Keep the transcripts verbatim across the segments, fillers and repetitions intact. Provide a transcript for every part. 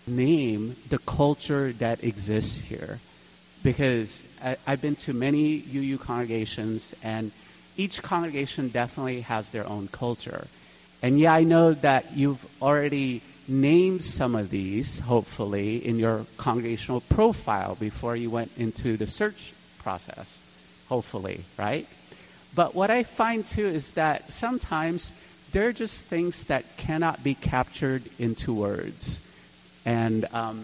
name the culture that exists here. Because I, I've been to many U U congregations, and each congregation definitely has their own culture. And yeah, I know that you've already named some of these, hopefully, in your congregational profile before you went into the search process, hopefully, right? But what I find too is that sometimes there are just things that cannot be captured into words. And um,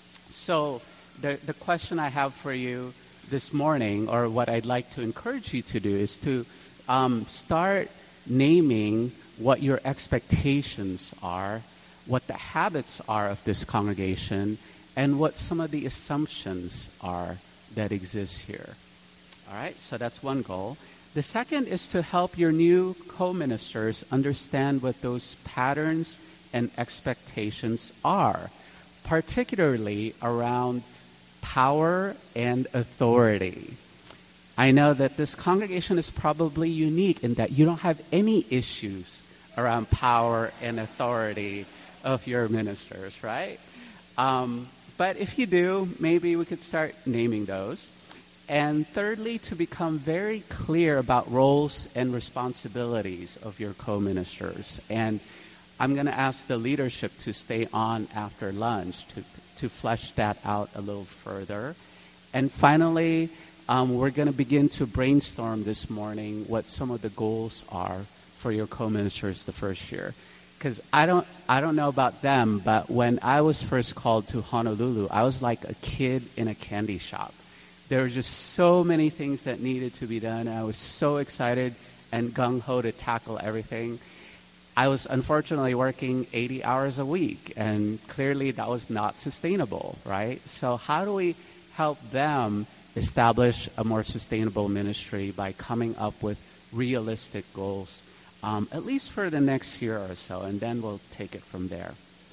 so the, the question I have for you this morning, or what I'd like to encourage you to do, is to um, start naming what your expectations are, what the habits are of this congregation, and what some of the assumptions are that exist here. All right, so that's one goal. The second is to help your new co-ministers understand what those patterns and expectations are, particularly around power and authority. I know that this congregation is probably unique in that you don't have any issues around power and authority of your ministers, right? Um, but if you do, maybe we could start naming those. And thirdly, to become very clear about roles and responsibilities of your co-ministers. And I'm going to ask the leadership to stay on after lunch to, to flesh that out a little further. And finally, um, we're going to begin to brainstorm this morning what some of the goals are for your co-ministers the first year. Because I don't, I don't know about them, but when I was first called to Honolulu, I was like a kid in a candy shop. There were just so many things that needed to be done. I was so excited and gung-ho to tackle everything. I was unfortunately working eighty hours a week, and clearly that was not sustainable, right? So how do we help them establish a more sustainable ministry by coming up with realistic goals, um, at least for the next year or so, and then we'll take it from there.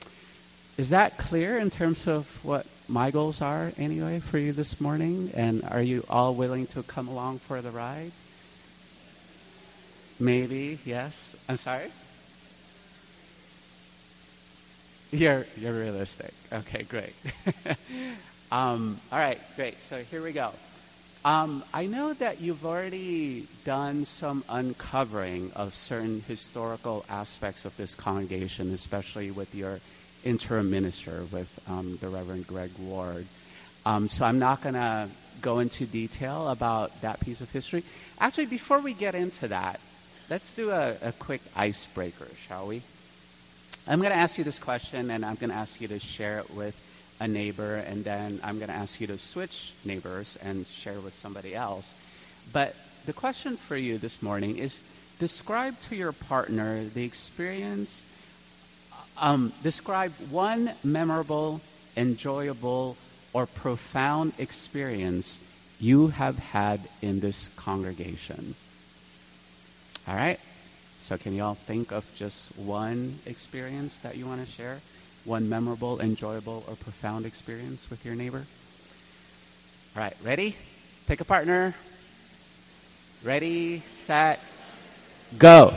Is that clear in terms of what my goals are anyway for you this morning? And are you all willing to come along for the ride? Maybe, yes. I'm sorry? You're, you're realistic. Okay, great. um, all right, great. So here we go. Um, I know that you've already done some uncovering of certain historical aspects of this congregation, especially with your interim minister, with um, the Reverend Greg Ward. Um, so I'm not going to go into detail about that piece of history. Actually, before we get into that, let's do a, a quick icebreaker, shall we? I'm going to ask you this question, and I'm going to ask you to share it with a neighbor, and then I'm going to ask you to switch neighbors and share with somebody else. But the question for you this morning is, describe to your partner the experience, um, describe one memorable, enjoyable, or profound experience you have had in this congregation. All right? So can you all think of just one experience that you want to share? One memorable, enjoyable, or profound experience with your neighbor? All right, ready? Pick a partner. Ready, set, go.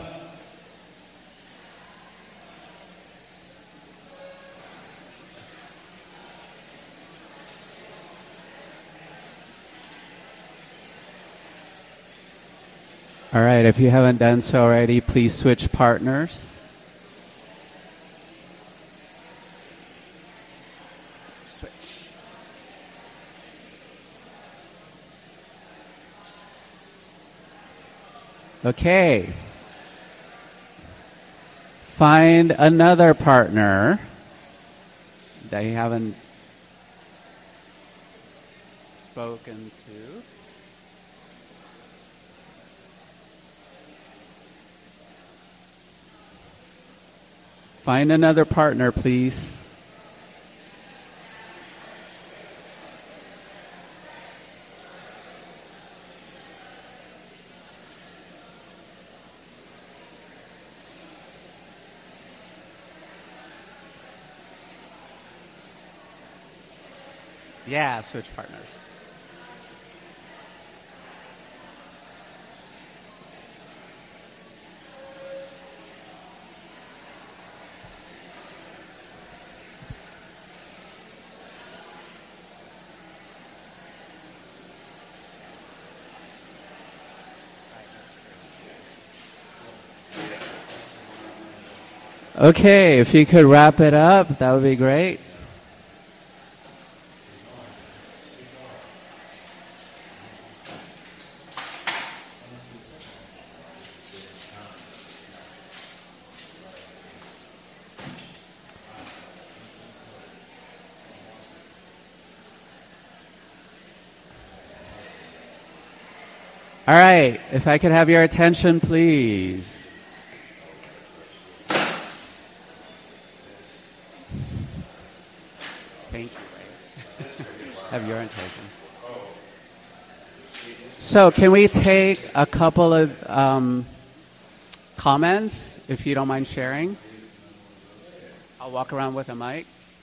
All right, if you haven't done so already, please switch partners. Switch. Okay. Find another partner that you haven't spoken to. Find another partner, please. Yeah, switch partners. Okay, if you could wrap it up, that would be great. All right, if I could have your attention, please. Thank you. Have your attention. So can we take a couple of um, comments, if you don't mind sharing? I'll walk around with a mic.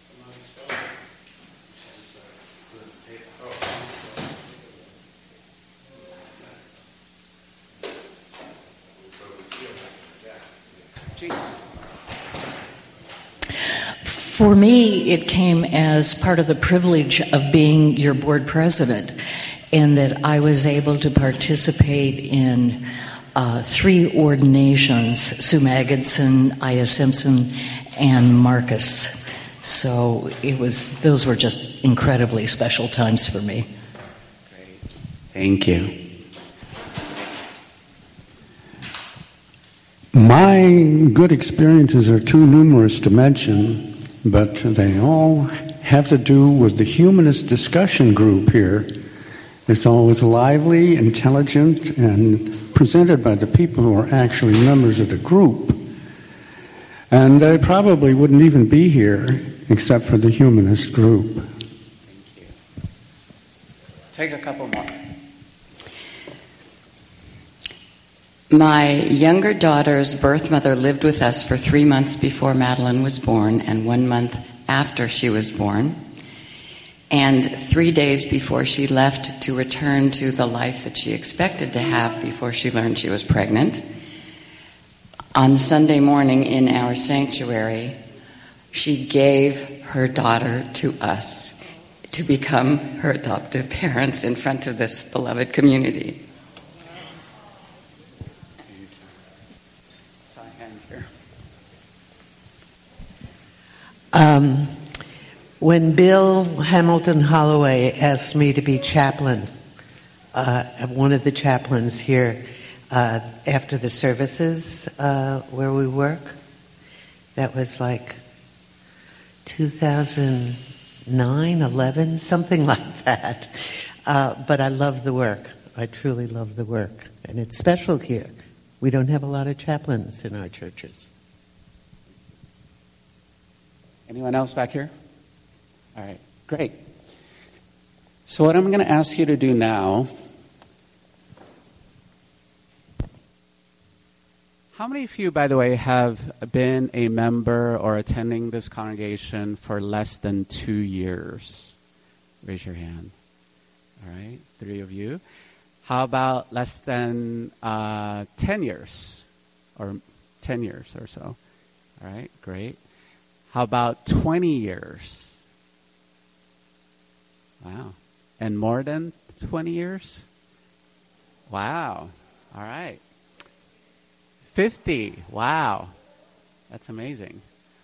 For me, it came as part of the privilege of being your board president, in that I was able to participate in uh, three ordinations: Sue Magidson, Aya Simpson, and Marcus. So it was; those were just incredibly special times for me. Great. Thank you. My good experiences are too numerous to mention, but they all have to do with the humanist discussion group here. It's always lively, intelligent, and presented by the people who are actually members of the group. And they probably wouldn't even be here except for the humanist group. Thank you. Take a couple more. My younger daughter's birth mother lived with us for three months before Madeline was born and one month after she was born. And three days before she left to return to the life that she expected to have before she learned she was pregnant, on Sunday morning in our sanctuary, she gave her daughter to us to become her adoptive parents in front of this beloved community. Um, when Bill Hamilton Holloway asked me to be chaplain, uh, one of the chaplains here uh, after the services uh, where we work, that was like two thousand nine, eleven, something like that. Uh, but I love the work. I truly love the work. And it's special here. We don't have a lot of chaplains in our churches. Anyone else back here? All right, great. So what I'm going to ask you to do now, how many of you, by the way, have been a member or attending this congregation for less than two years? Raise your hand. All right, three of you. How about less than uh, ten years, or ten years or so? All right, great. How about twenty years? Wow. And more than twenty years? Wow. All right. fifty. Wow. That's amazing.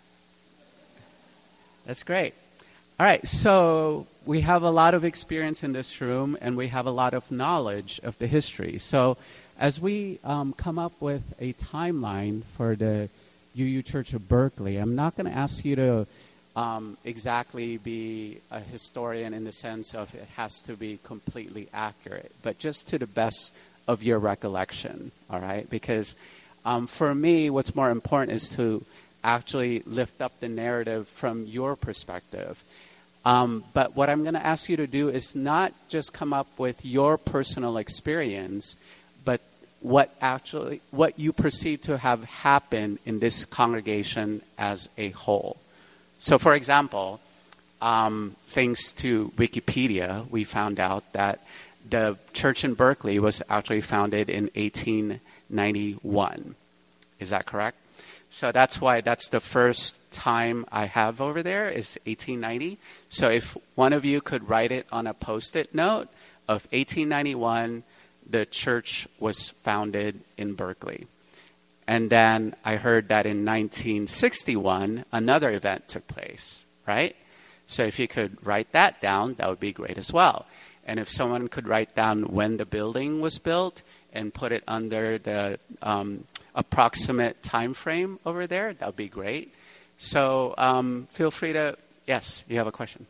That's great. All right. So we have a lot of experience in this room, and we have a lot of knowledge of the history. So as we um, come up with a timeline for the U U Church of Berkeley, I'm not going to ask you to um, exactly be a historian in the sense of it has to be completely accurate, but just to the best of your recollection, all right? Because um, for me, what's more important is to actually lift up the narrative from your perspective. Um, but what I'm going to ask you to do is not just come up with your personal experience, but what actually, what you perceive to have happened in this congregation as a whole. So, for example, um, thanks to Wikipedia, we found out that the church in Berkeley was actually founded in eighteen ninety-one. Is that correct? So that's why that's the first time I have over there is eighteen ninety. So if one of you could write it on a Post-it note of eighteen ninety-one, the church was founded in Berkeley. And then I heard that in nineteen sixty-one, another event took place, right? So if you could write that down, that would be great as well. And if someone could write down when the building was built and put it under the um, approximate time frame over there, that would be great. So um, feel free to, yes, you have a question.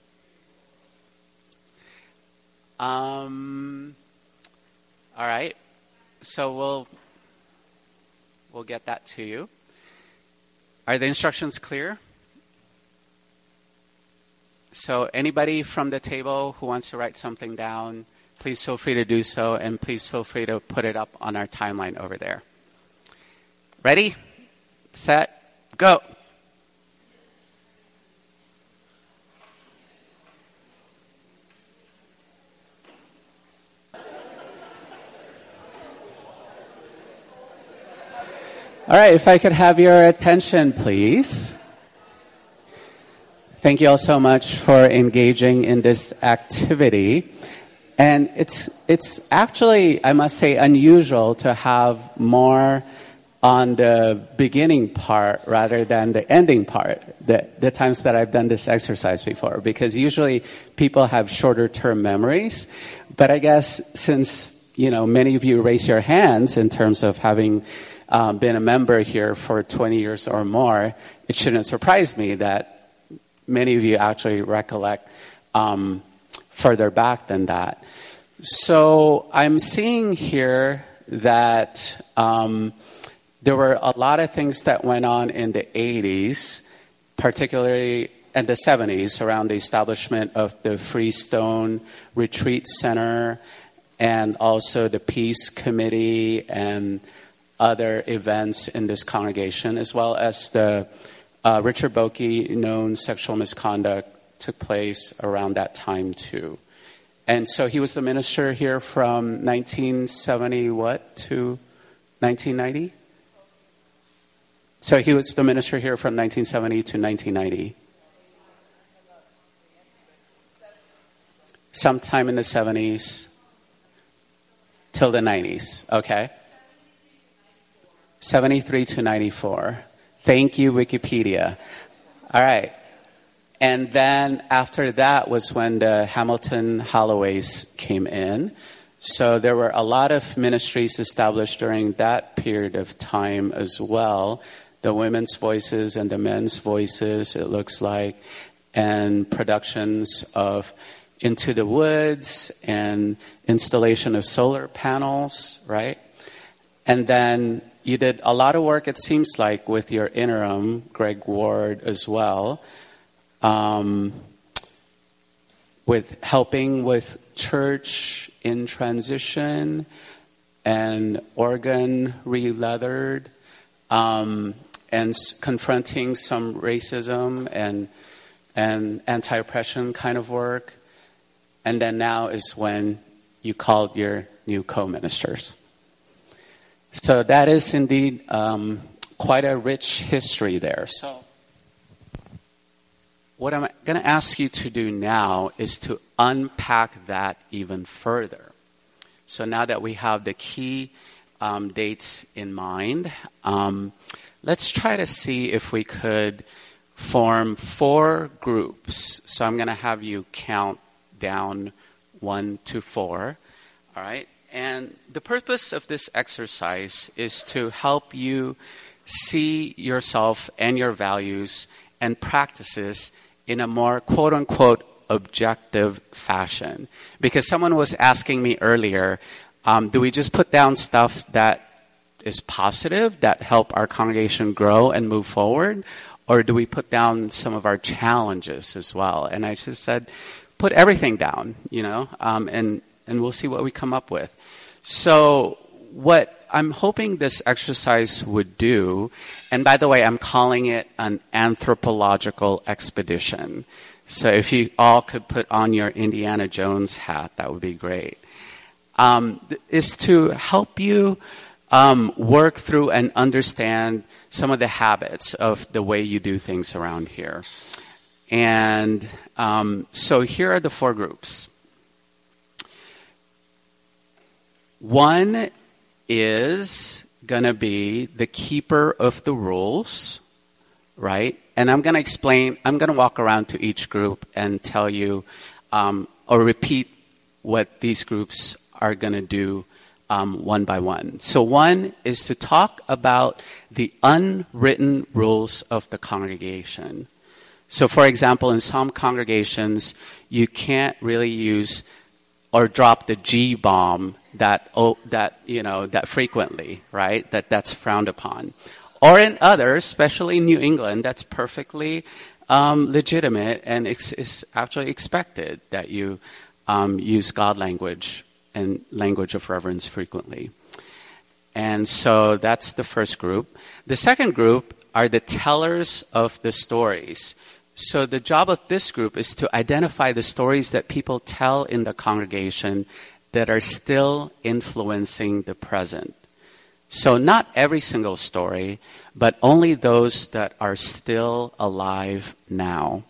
Um, all right. So we'll we'll get that to you. Are the instructions clear? So anybody from the table who wants to write something down, please feel free to do so, and please feel free to put it up on our timeline over there. Ready, set, go. All right, if I could have your attention, please. Thank you all so much for engaging in this activity. And it's it's actually, I must say, unusual to have more on the beginning part rather than the ending part, the, the times that I've done this exercise before, because usually people have shorter term memories. But I guess since, you know, many of you raise your hands in terms of having um, been a member here for twenty years or more, it shouldn't surprise me that many of you actually recollect um, further back than that. So I'm seeing here that um, there were a lot of things that went on in the eighties, particularly in the seventies, around the establishment of the Freestone Retreat Center and also the Peace Committee and other events in this congregation, as well as the uh, Richard Boki known sexual misconduct took place around that time too. And so he was the minister here from nineteen seventy what to nineteen ninety? So he was the minister here from nineteen seventy to nineteen ninety. Sometime in the seventies till the nineties, okay? seventy-three to ninety-four. Thank you, Wikipedia. All right. And then after that was when the Hamilton Holloways came in. So there were a lot of ministries established during that period of time as well. The women's voices and the men's voices, it looks like, and productions of Into the Woods and installation of solar panels, right? And then you did a lot of work, it seems like, with your interim, Greg Ward, as well, um, with helping with church in transition and organ re-leathered, um, and s- confronting some racism and and anti-oppression kind of work. And then now is when you called your new co-ministers. So that is indeed um, quite a rich history there. So what I'm going to ask you to do now is to unpack that even further. So now that we have the key um, dates in mind, um, let's try to see if we could form four groups. So I'm going to have you count down one to four, all right? And the purpose of this exercise is to help you see yourself and your values and practices in a more quote-unquote objective fashion. Because someone was asking me earlier, um, do we just put down stuff that is positive, that help our congregation grow and move forward? Or do we put down some of our challenges as well? And I just said, put everything down, you know, um, and, and we'll see what we come up with. So what I'm hoping this exercise would do, and by the way, I'm calling it an anthropological expedition. So if you all could put on your Indiana Jones hat, that would be great, um, is to help you um, work through and understand some of the habits of the way you do things around here. And um, so here are the four groups. One is going to be the keeper of the rules, right? And I'm going to explain, I'm going to walk around to each group and tell you um, or repeat what these groups are going to do um, one by one. So one is to talk about the unwritten rules of the congregation. So for example, in some congregations, you can't really use or drop the G bomb that oh, that you know that frequently, right? That that's frowned upon. Or in others, especially in New England, that's perfectly um, legitimate and it's, it's actually expected that you um, use God language and language of reverence frequently. And so that's the first group. The second group are the tellers of the stories. So the job of this group is to identify the stories that people tell in the congregation that are still influencing the present. So not every single story, but only those that are still alive now.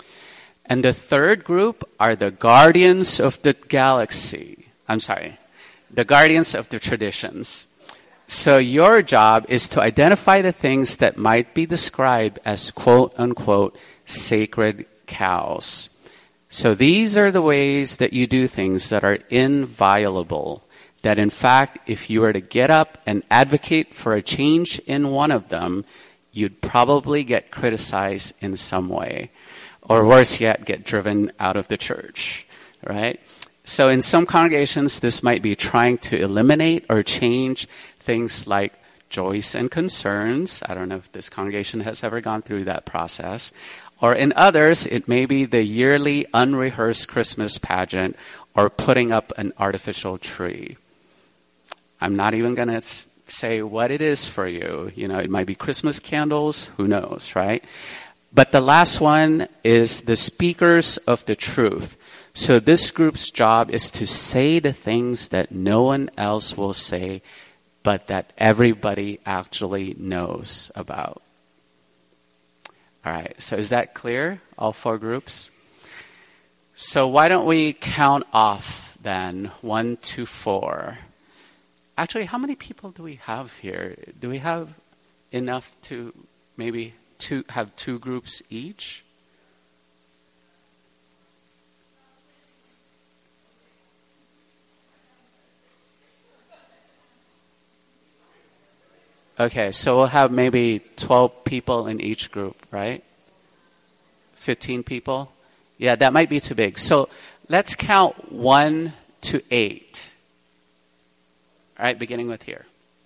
And the third group are the guardians of the galaxy. I'm sorry, the guardians of the traditions. So your job is to identify the things that might be described as quote-unquote sacred cows. So these are the ways that you do things that are inviolable, that in fact, if you were to get up and advocate for a change in one of them, you'd probably get criticized in some way. Or worse yet, get driven out of the church, right? So in some congregations, this might be trying to eliminate or change things like joys and concerns. I don't know if this congregation has ever gone through that process. Or in others, it may be the yearly unrehearsed Christmas pageant or putting up an artificial tree. I'm not even going to say what it is for you. You know, it might be Christmas candles, who knows, right? But the last one is the speakers of the truth. So this group's job is to say the things that no one else will say, but that everybody actually knows about. All right, so is that clear, all four groups? So why don't we count off then, one to four. Actually, how many people do we have here? Do we have enough to maybe two, have two groups each? Okay, so we'll have maybe twelve people in each group, right? fifteen people? Yeah, that might be too big. So let's count one to eight. All right, beginning with here.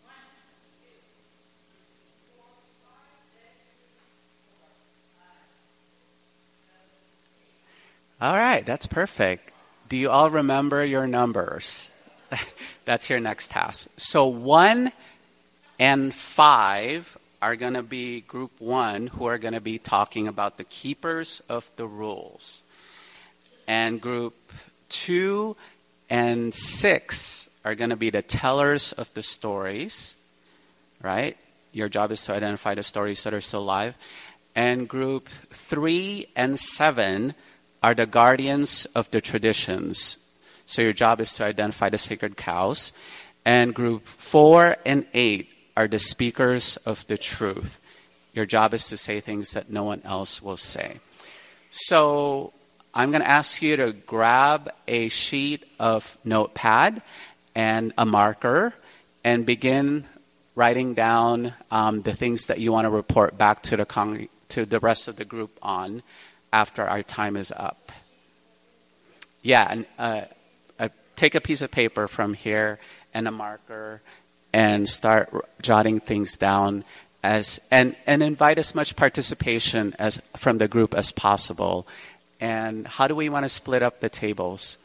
All right, that's perfect. Do you all remember your numbers? That's your next task. So one and five are going to be group one, who are going to be talking about the keepers of the rules. And group two and six are going to be the tellers of the stories, right? Your job is to identify the stories that are still alive. And group three and seven are the guardians of the traditions. So your job is to identify the sacred cows. And group four and eight are the speakers of the truth. Your job is to say things that no one else will say. So I'm going to ask you to grab a sheet of notepad and a marker and begin writing down um, the things that you want to report back to the con- to the rest of the group on after our time is up. Yeah, and uh, uh, take a piece of paper from here and a marker and start jotting things down as and, and invite as much participation as from the group as possible. And how do we want to split up the tables?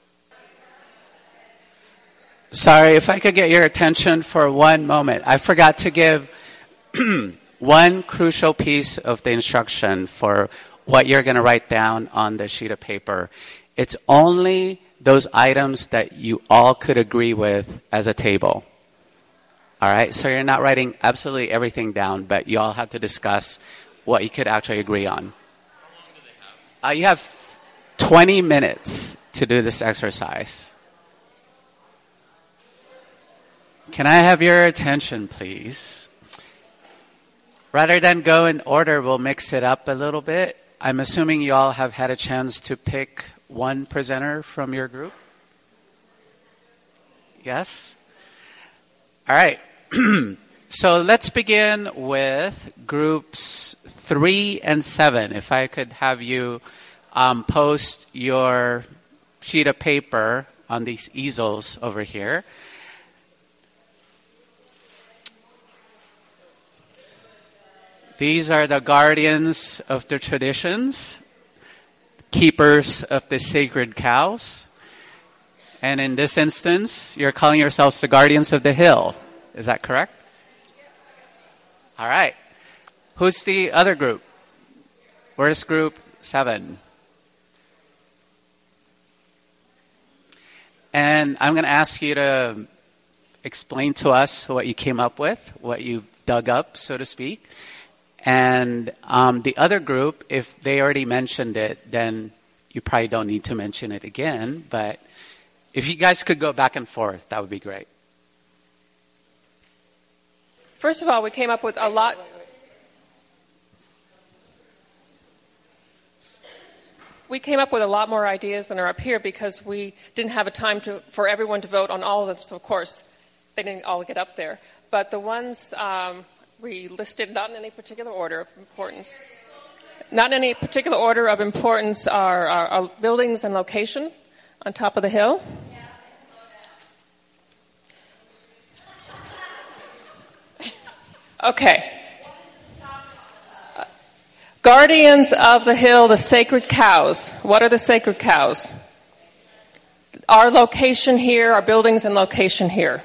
Sorry, if I could get your attention for one moment. I forgot to give one crucial piece of the instruction for what you're going to write down on the sheet of paper. It's only those items that you all could agree with as a table. All right, so you're not writing absolutely everything down, but you all have to discuss what you could actually agree on. How long do they have? Uh, you have twenty minutes to do this exercise. Can I have your attention, please? Rather than go in order, we'll mix it up a little bit. I'm assuming you all have had a chance to pick one presenter from your group? Yes? All right. So let's begin with groups three and seven. If I could have you um, post your sheet of paper on these easels over here. These are the guardians of the traditions, keepers of the sacred cows. And in this instance, you're calling yourselves the guardians of the hill. Is that correct? All right. Who's the other group? Where's group seven? And I'm going to ask you to explain to us what you came up with, what you dug up, so to speak. And um, the other group, if they already mentioned it, then you probably don't need to mention it again. But if you guys could go back and forth, that would be great. First of all, we came up with a lot. We came up with a lot more ideas than are up here because we didn't have a time to, for everyone to vote on all of them. So, of course, they didn't all get up there. But the ones um, we listed, not in any particular order of importance, not in any particular order of importance, are, are, are buildings and location on top of the hill. Okay. Uh, Guardians of the hill, the sacred cows. What are the sacred cows? Our location here, our buildings and location here.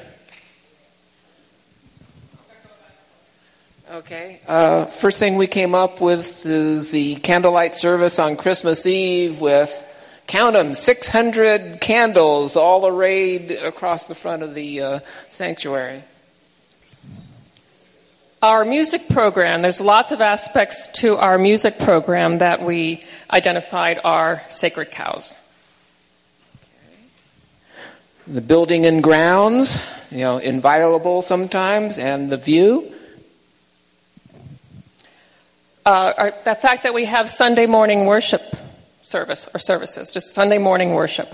Okay. Uh, first thing we came up with is the candlelight service on Christmas Eve with, count them, six hundred candles all arrayed across the front of the uh, sanctuary. Our music program, there's lots of aspects to our music program that we identified are sacred cows. The building and grounds, you know, inviolable sometimes, and the view. Uh, our, the fact that we have Sunday morning worship service, or services, just Sunday morning worship.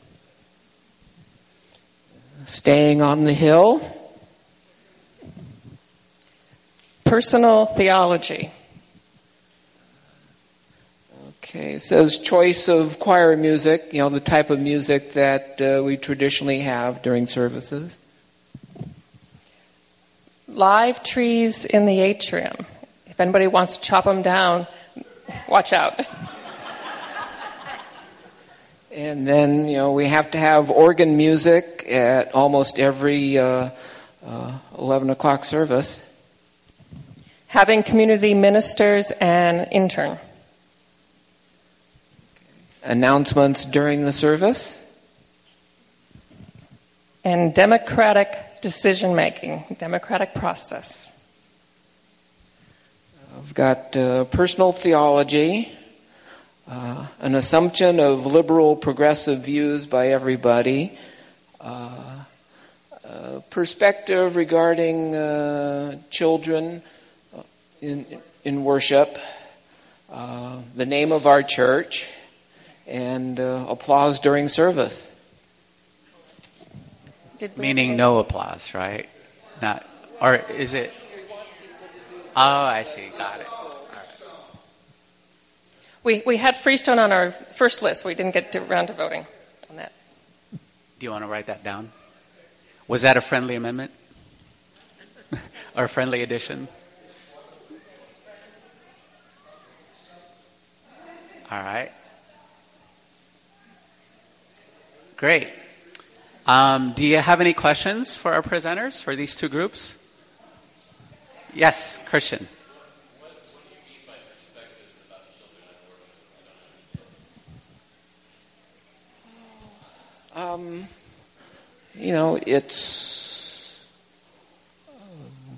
Staying on the hill. Personal theology. Okay, it says choice of choir music, you know, the type of music that uh, we traditionally have during services. Live trees in the atrium. If anybody wants to chop them down, watch out. And then, you know, we have to have organ music at almost every uh, uh, eleven o'clock service. Having community ministers and intern. Announcements during the service. And democratic decision making, democratic process. I've got uh, personal theology, uh, an assumption of liberal progressive views by everybody, uh, uh, perspective regarding uh, children in, in worship, uh, the name of our church, and uh, applause during service. Meaning no applause, right? Not, or is it? Oh, I see. Got it. All right. We we had Freestone on our first list. We didn't get to, around to voting on that. Do you want to write that down? Was that a friendly amendment? Or a friendly addition? All right. Great. Um, do you have any questions for our presenters for these two groups? Yes, Christian. What, what do you mean by perspectives about children and work? Um, you know, it's um,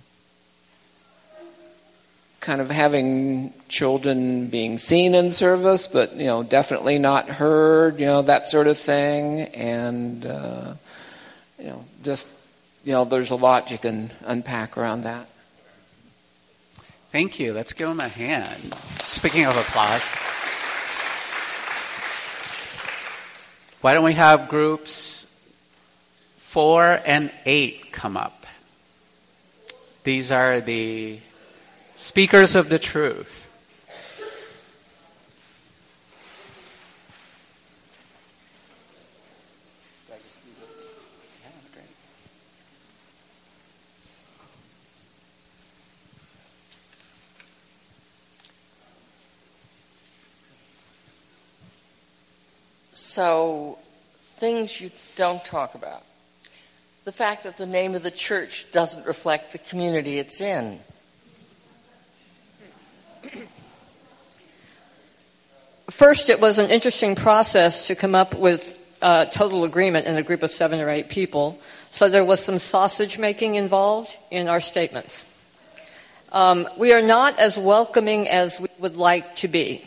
kind of having children being seen in service, but, you know, definitely not heard, you know, that sort of thing. And, uh, you know, just you know, there's a lot you can unpack around that. Thank you. Let's give them a hand. Speaking of applause, why don't we have groups four and eight come up? These are the speakers of the truth. So, things you don't talk about. The fact that the name of the church doesn't reflect the community it's in. First, it was an interesting process to come up with uh, total agreement in a group of seven or eight people. So there was some sausage making involved in our statements. Um, we are not as welcoming as we would like to be.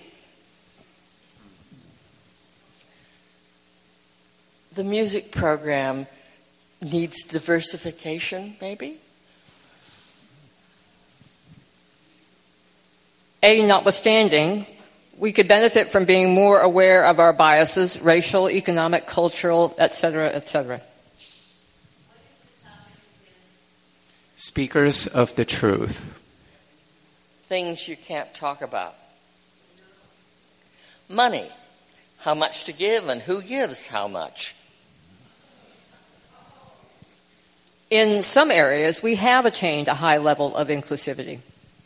The music program needs diversification, maybe? A, notwithstanding, we could benefit from being more aware of our biases, racial, economic, cultural, et cetera, et cetera. Speakers of the truth. Things you can't talk about. Money. How much to give and who gives how much. In some areas, we have attained a high level of inclusivity.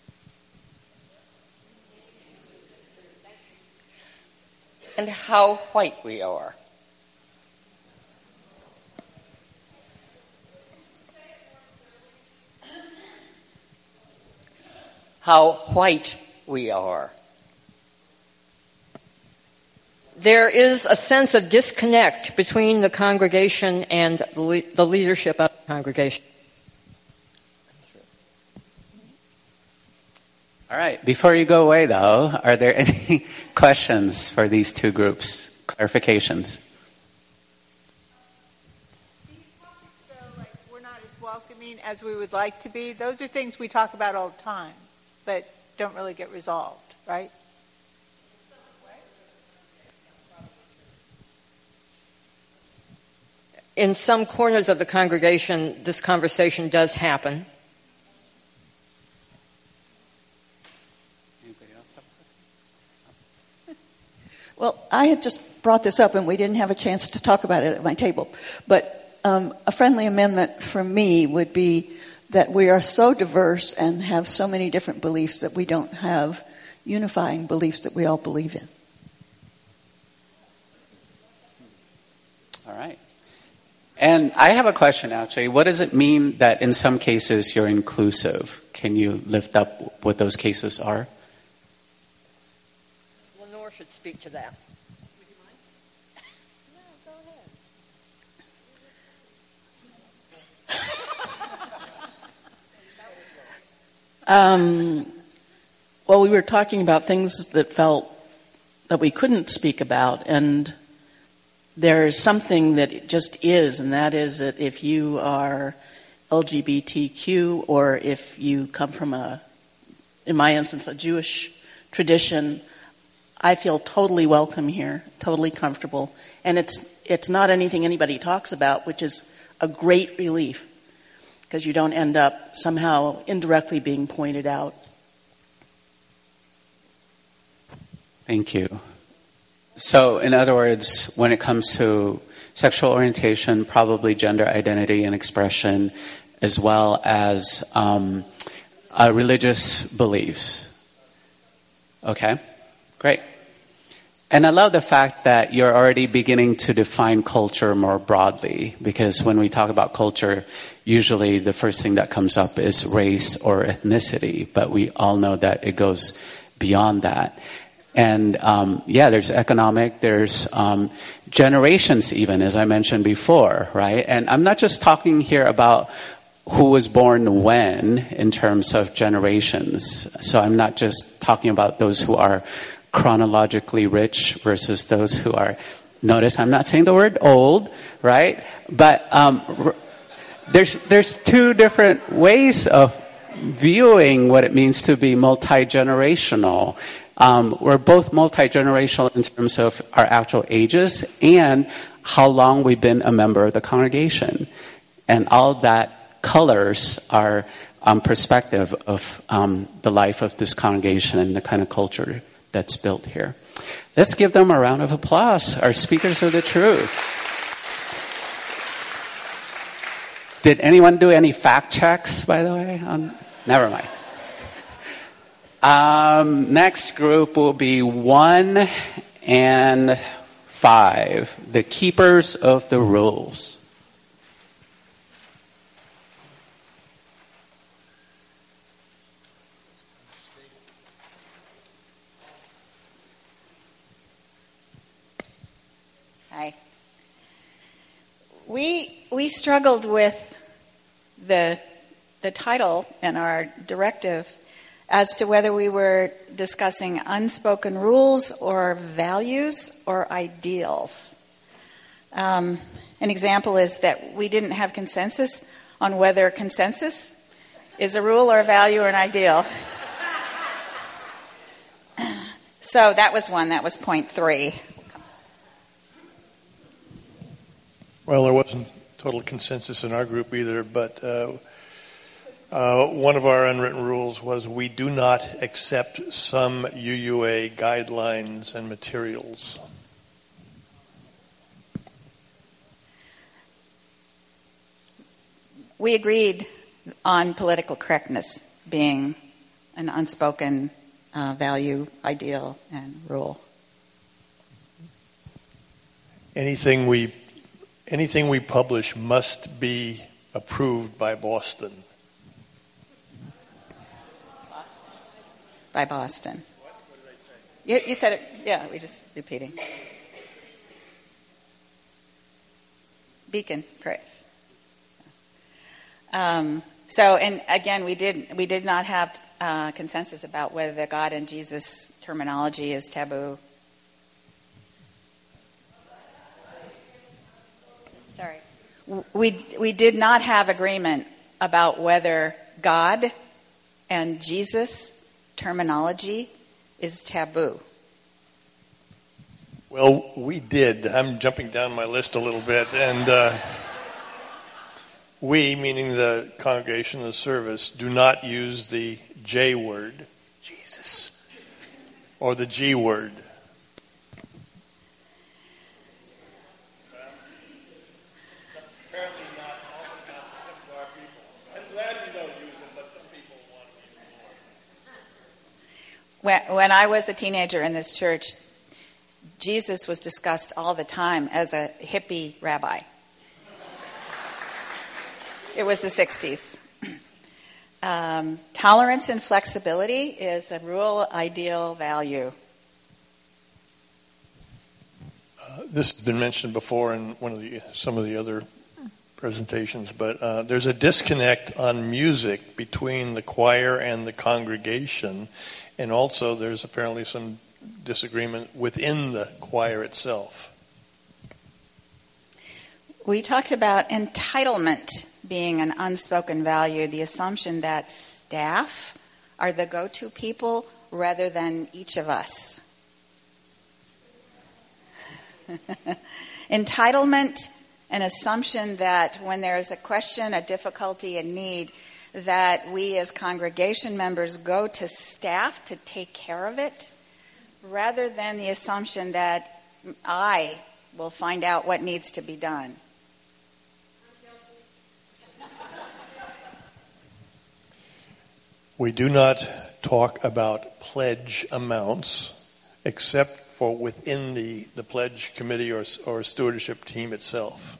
And how white we are. How white we are. There is a sense of disconnect between the congregation and the, le- the leadership of the congregation. All right. Before you go away, though, are there any questions for these two groups? Clarifications? These topics, though, like we're not as welcoming as we would like to be, those are things we talk about all the time, but don't really get resolved, right? In some corners of the congregation, this conversation does happen. Anybody else have a question? Well, I had just brought this up, and we didn't have a chance to talk about it at my table. But um, a friendly amendment for me would be that we are so diverse and have so many different beliefs that we don't have unifying beliefs that we all believe in. All right. And I have a question, actually. What does it mean that in some cases you're inclusive? Can you lift up what those cases are? Lenore should speak to that. Would you mind? No, go ahead. um, well, we were talking about things that felt that we couldn't speak about, and there is something that just is, and that is that if you are L G B T Q or if you come from a, in my instance, a Jewish tradition, I feel totally welcome here, totally comfortable. And it's it's not anything anybody talks about, which is a great relief, because you don't end up somehow indirectly being pointed out. Thank you. So, in other words, when it comes to sexual orientation, probably gender identity and expression, as well as um, uh, religious beliefs. Okay, great. And I love the fact that you're already beginning to define culture more broadly, because when we talk about culture, usually the first thing that comes up is race or ethnicity, but we all know that it goes beyond that. And um, yeah, there's economic, there's um, generations even, as I mentioned before, right? And I'm not just talking here about who was born when in terms of generations. So I'm not just talking about those who are chronologically rich versus those who are, notice I'm not saying the word old, right? But um, there's there's two different ways of viewing what it means to be multi-generational. Um, we're both multi-generational in terms of our actual ages and how long we've been a member of the congregation. And all that colors our um, perspective of um, the life of this congregation and the kind of culture that's built here. Let's give them a round of applause, our speakers of the truth. Did anyone do any fact checks, by the way? Um, never mind. Um, next group will be one and five, the keepers of the rules. Hi. We we struggled with the the title and our directive as to whether we were discussing unspoken rules or values or ideals. Um, an example is that we didn't have consensus on whether consensus is a rule or a value or an ideal. So that was one. That was point three. Well, there wasn't total consensus in our group either, but uh, uh, one of our unwritten rules was we do not accept some U U A guidelines and materials. We agreed on political correctness being an unspoken uh, value, ideal, and rule. Anything we anything we publish must be approved by Boston. Boston. By Boston. What? What did I say? You, you said it. Yeah, we're just repeating. Beacon Praise. Um, so, and again, we did we did not have uh, consensus about whether the God and Jesus terminology is taboo. Sorry. We we did not have agreement about whether God and Jesus terminology is taboo. Well, we did. I'm jumping down my list a little bit, and uh, we, meaning the congregation, the service, do not use the J word, Jesus, or the G word. Apparently not all of our people. I'm glad we don't use it, but some people want to use more. When, when I was a teenager in this church, Jesus was discussed all the time as a hippie rabbi. It was the sixties. Um, tolerance and flexibility is a rule, ideal, value. Uh, this has been mentioned before in one of the some of the other presentations, but uh, there's a disconnect on music between the choir and the congregation, and also there's apparently some disagreement within the choir itself. We talked about entitlement being an unspoken value, the assumption that staff are the go-to people rather than each of us. Entitlement, an assumption that when there is a question, a difficulty, a need, that we as congregation members go to staff to take care of it, rather than the assumption that I will find out what needs to be done. We do not talk about pledge amounts except for within the, the pledge committee or, or stewardship team itself.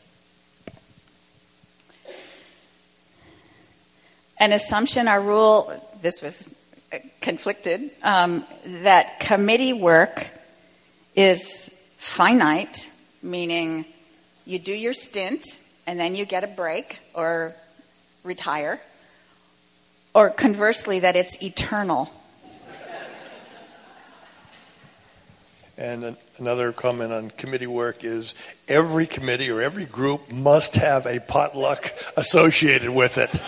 An assumption, our rule, this was conflicted, um, that committee work is finite, meaning you do your stint and then you get a break or retire, or conversely that it's eternal. And an, another comment on committee work is every committee or every group must have a potluck associated with it.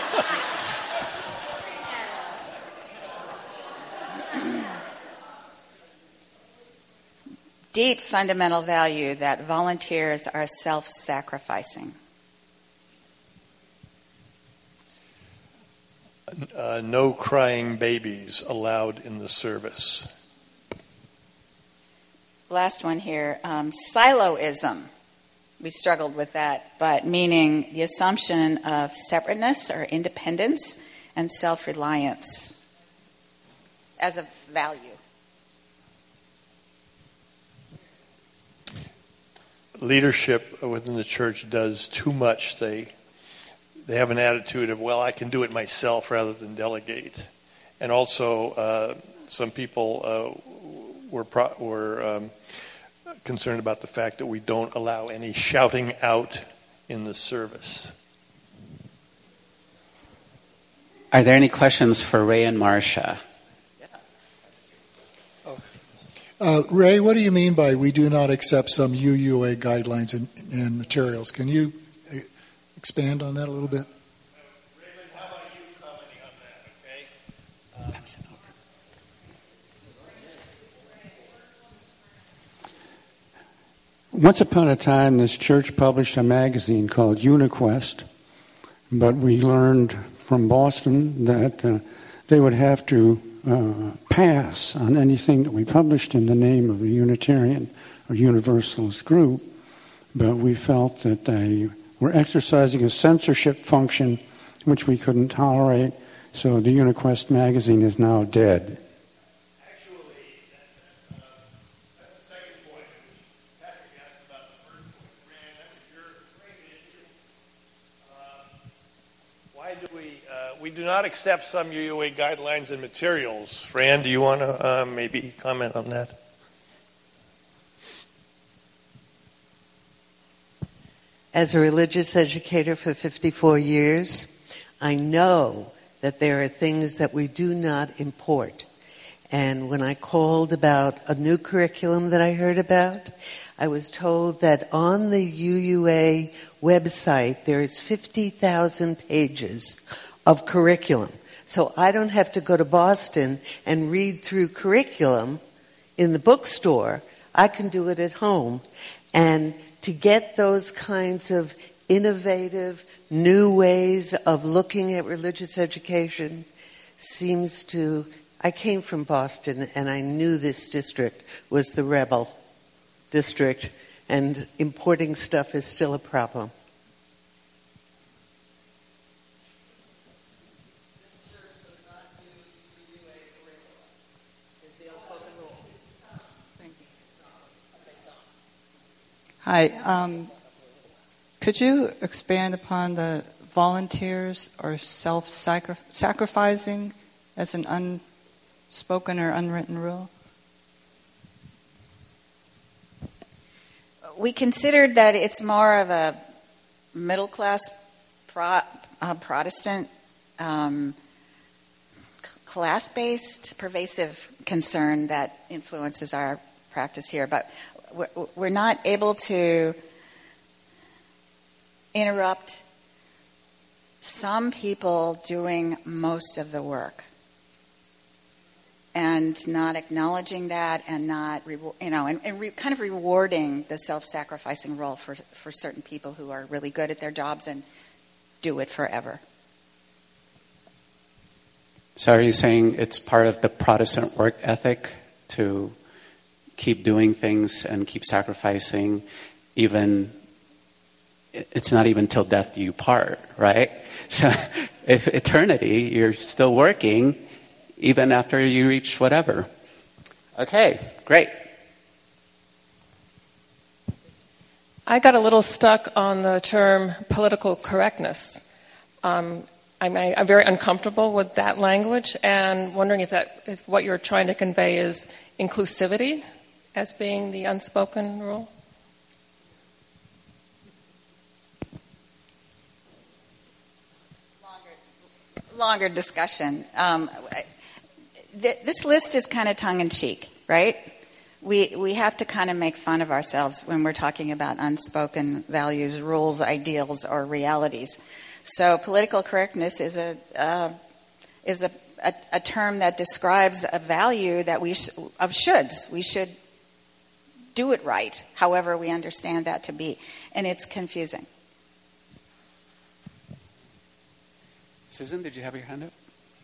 Deep fundamental value that volunteers are self-sacrificing. Uh, no crying babies allowed in the service. Last one here, um, siloism. We struggled with that, but meaning the assumption of separateness or independence and self-reliance as a value. Leadership within the church does too much. They they have an attitude of, well, I can do it myself rather than delegate. And also, uh, some people uh, were pro- were um, concerned about the fact that we don't allow any shouting out in the service. Are there any questions for Ray and Marcia? Uh, Ray, what do you mean by we do not accept some U U A guidelines and, and materials? Can you uh, expand on that a little bit? Raymond, how about you commenting on that, okay? Uh, Pass it over. Once upon a time, this church published a magazine called UniQuest, but we learned from Boston that uh, they would have to Uh, pass on anything that we published in the name of a Unitarian or Universalist group, but we felt that they were exercising a censorship function which we couldn't tolerate, so the UniQuest magazine is now dead. Actually, that, uh, that's the second point. Patrick asked about the first point. Rand, that was your great issue. Uh, why do we, uh, we do not accept some U U A guidelines and materials. Rand, do you want to uh, maybe comment on that? As a religious educator for fifty-four years, I know that there are things that we do not import. And when I called about a new curriculum that I heard about, I was told that on the U U A website there is fifty thousand pages of curriculum. So I don't have to go to Boston and read through curriculum in the bookstore. I can do it at home. And to get those kinds of innovative, new ways of looking at religious education seems to... I came from Boston, and I knew this district was the rebel district, and importing stuff is still a problem. Hi. Um, could you expand upon the volunteers or self-sacrificing as an unspoken or unwritten rule? We considered that it's more of a middle-class pro, uh, Protestant, um, class-based, pervasive concern that influences our practice here. But we're not able to interrupt some people doing most of the work, and not acknowledging that, and not, you know, and, and re, kind of rewarding the self-sacrificing role for for certain people who are really good at their jobs and do it forever. So are you saying it's part of the Protestant work ethic to keep doing things and keep sacrificing, even, it's not even till death do you part, right? So if eternity, you're still working even after you reach whatever. Okay, great. I got a little stuck on the term political correctness. Um, I'm, I'm very uncomfortable with that language, and wondering if that if what you're trying to convey is inclusivity as being the unspoken rule. Longer, longer discussion. Um, th- this list is kind of tongue-in-cheek, right? we we have to kind of make fun of ourselves when we're talking about unspoken values, rules, ideals, or realities. So political correctness is a uh, is a, a a term that describes a value that we sh- of shoulds. We should do it right, however we understand that to be, and it's confusing. Susan, did you have your hand up?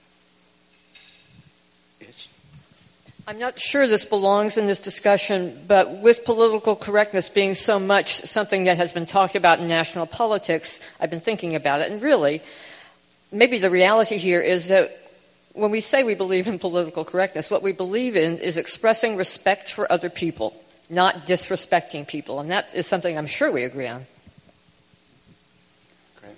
Itch. I'm not sure this belongs in this discussion, but with political correctness being so much something that has been talked about in national politics, I've been thinking about it. And really, maybe the reality here is that when we say we believe in political correctness, what we believe in is expressing respect for other people, not disrespecting people. And that is something I'm sure we agree on. Great.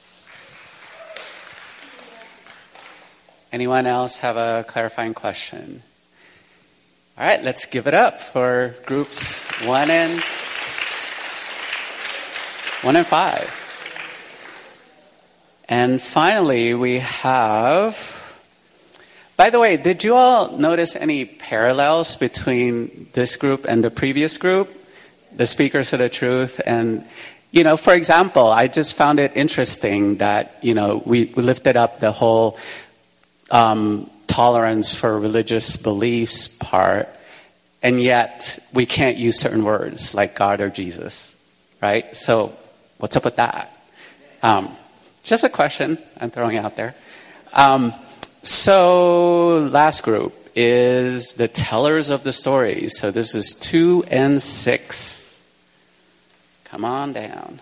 Anyone else have a clarifying question? All right, let's give it up for groups one and one and five. And finally, we have. By the way, did you all notice any parallels between this group and the previous group, the Speakers of the Truth? And you know, for example, I just found it interesting that you know we, we lifted up the whole. Um, tolerance for religious beliefs part, and yet we can't use certain words like God or Jesus, right? So what's up with that? Um, just a question I'm throwing out there. Um, so last group is the tellers of the stories. So this is two and six. Come on down.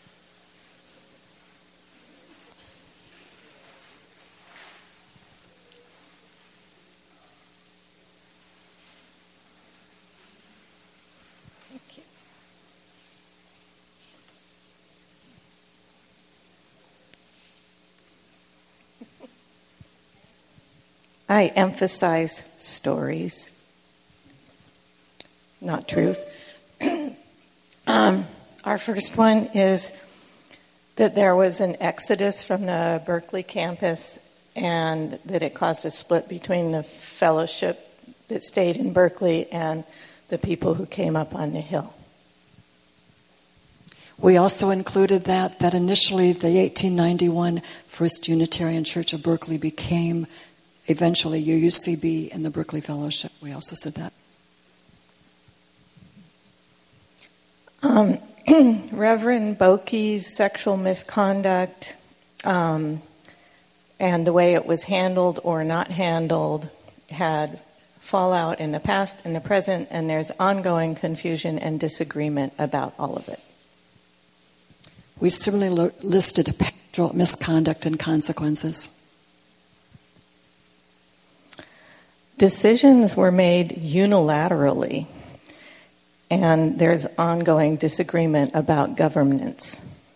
I emphasize stories, not truth. um, our first one is that there was an exodus from the Berkeley campus and that it caused a split between the fellowship that stayed in Berkeley and the people who came up on the Hill. We also included that, that initially the eighteen ninety-one First Unitarian Church of Berkeley became eventually U U C B and the Berkeley Fellowship. We also said that. Um, Reverend Boke's sexual misconduct um, and the way it was handled or not handled had fallout in the past and the present, and there's ongoing confusion and disagreement about all of it. We similarly listed pastoral misconduct and consequences. Decisions were made unilaterally, and there's ongoing disagreement about governance.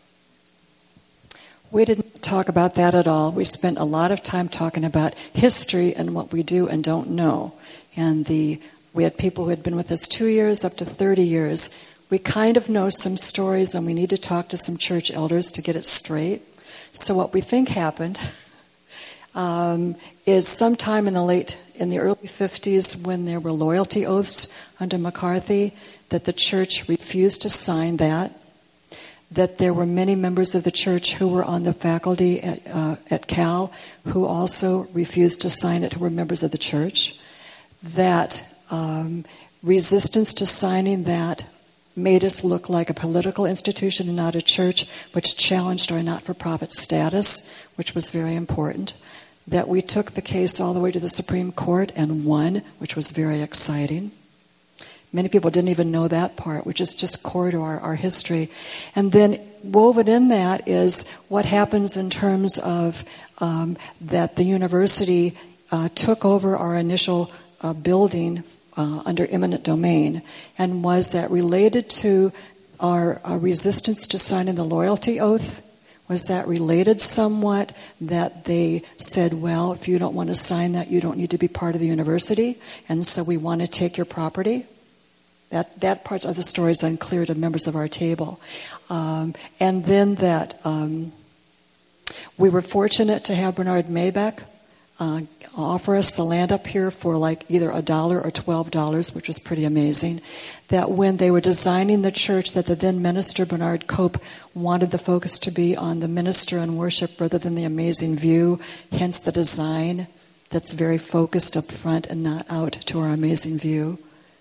We didn't talk about that at all. We spent a lot of time talking about history and what we do and don't know. And the we had people who had been with us two years up to thirty years. We kind of know some stories, and we need to talk to some church elders to get it straight. So what we think happened um, is sometime in the late, in the early fifties, when there were loyalty oaths under McCarthy, that the church refused to sign that, that there were many members of the church who were on the faculty at, uh, at Cal who also refused to sign it, who were members of the church, that um, resistance to signing that made us look like a political institution and not a church, which challenged our not-for-profit status, which was very important, that we took the case all the way to the Supreme Court and won, which was very exciting. Many people didn't even know that part, which is just core to our, our history. And then woven in that is what happens in terms of um, that the university uh, took over our initial uh, building uh, under eminent domain. And was that related to our, our resistance to signing the loyalty oath? Was that related somewhat that they said, well, if you don't want to sign that, you don't need to be part of the university, and so we want to take your property? That that part of the story is unclear to members of our table. Um, and then that um, we were fortunate to have Bernard Maybeck uh, offer us the land up here for like either a dollar or twelve dollars, which was pretty amazing. That when they were designing the church, that the then minister Bernard Cope wanted the focus to be on the minister and worship rather than the amazing view, hence the design that's very focused up front and not out to our amazing view.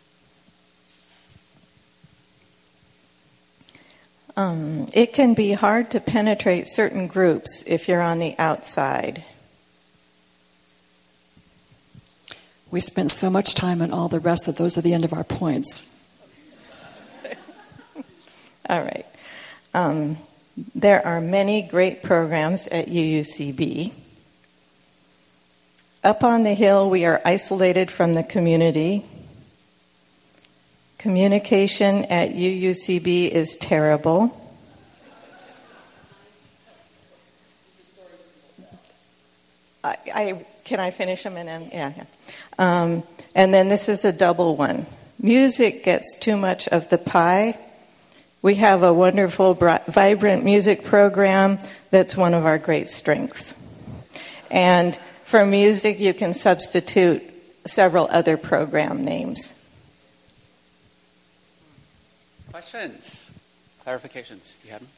Um, it can be hard to penetrate certain groups if you're on the outside. We spent so much time on all the rest that those are the end of our points. All right. Um, there are many great programs at U U C B. Up on the hill, we are isolated from the community. Communication at U U C B is terrible. I, I can I finish them and then yeah. yeah. Um, and then this is a double one. Music gets too much of the pie. We have a wonderful, vibrant music program that's one of our great strengths. And for music, you can substitute several other program names. Questions? Clarifications? You have them?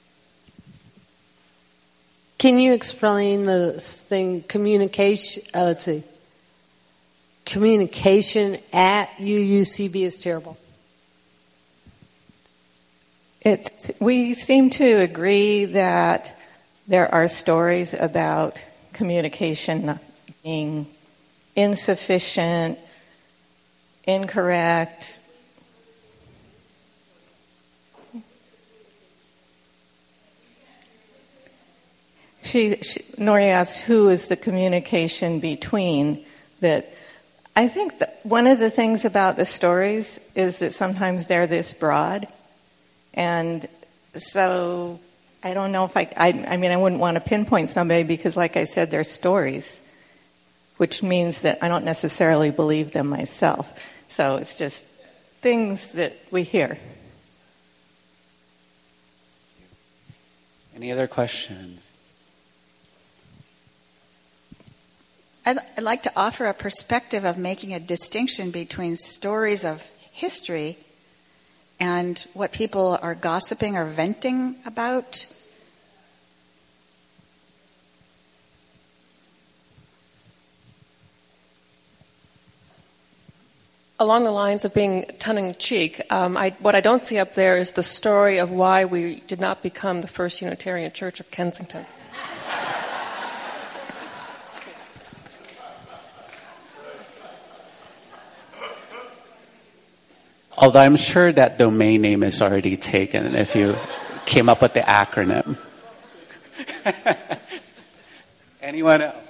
Can you explain the thing, communication, uh, let's see, communication at U U C B is terrible? It's, we seem to agree that there are stories about communication being insufficient, incorrect. She, she Nori asked, who is the communication between? That I think that one of the things about the stories is that sometimes they're this broad. And so I don't know if I, I, I mean, I wouldn't want to pinpoint somebody because, like I said, they're stories, which means that I don't necessarily believe them myself. So it's just things that we hear. Any other questions? I'd, I'd like to offer a perspective of making a distinction between stories of history and what people are gossiping or venting about. Along the lines of being tongue-in-cheek, um, I, what I don't see up there is the story of why we did not become the first Unitarian Church of Kensington. Although I'm sure that domain name is already taken if you came up with the acronym. Anyone else?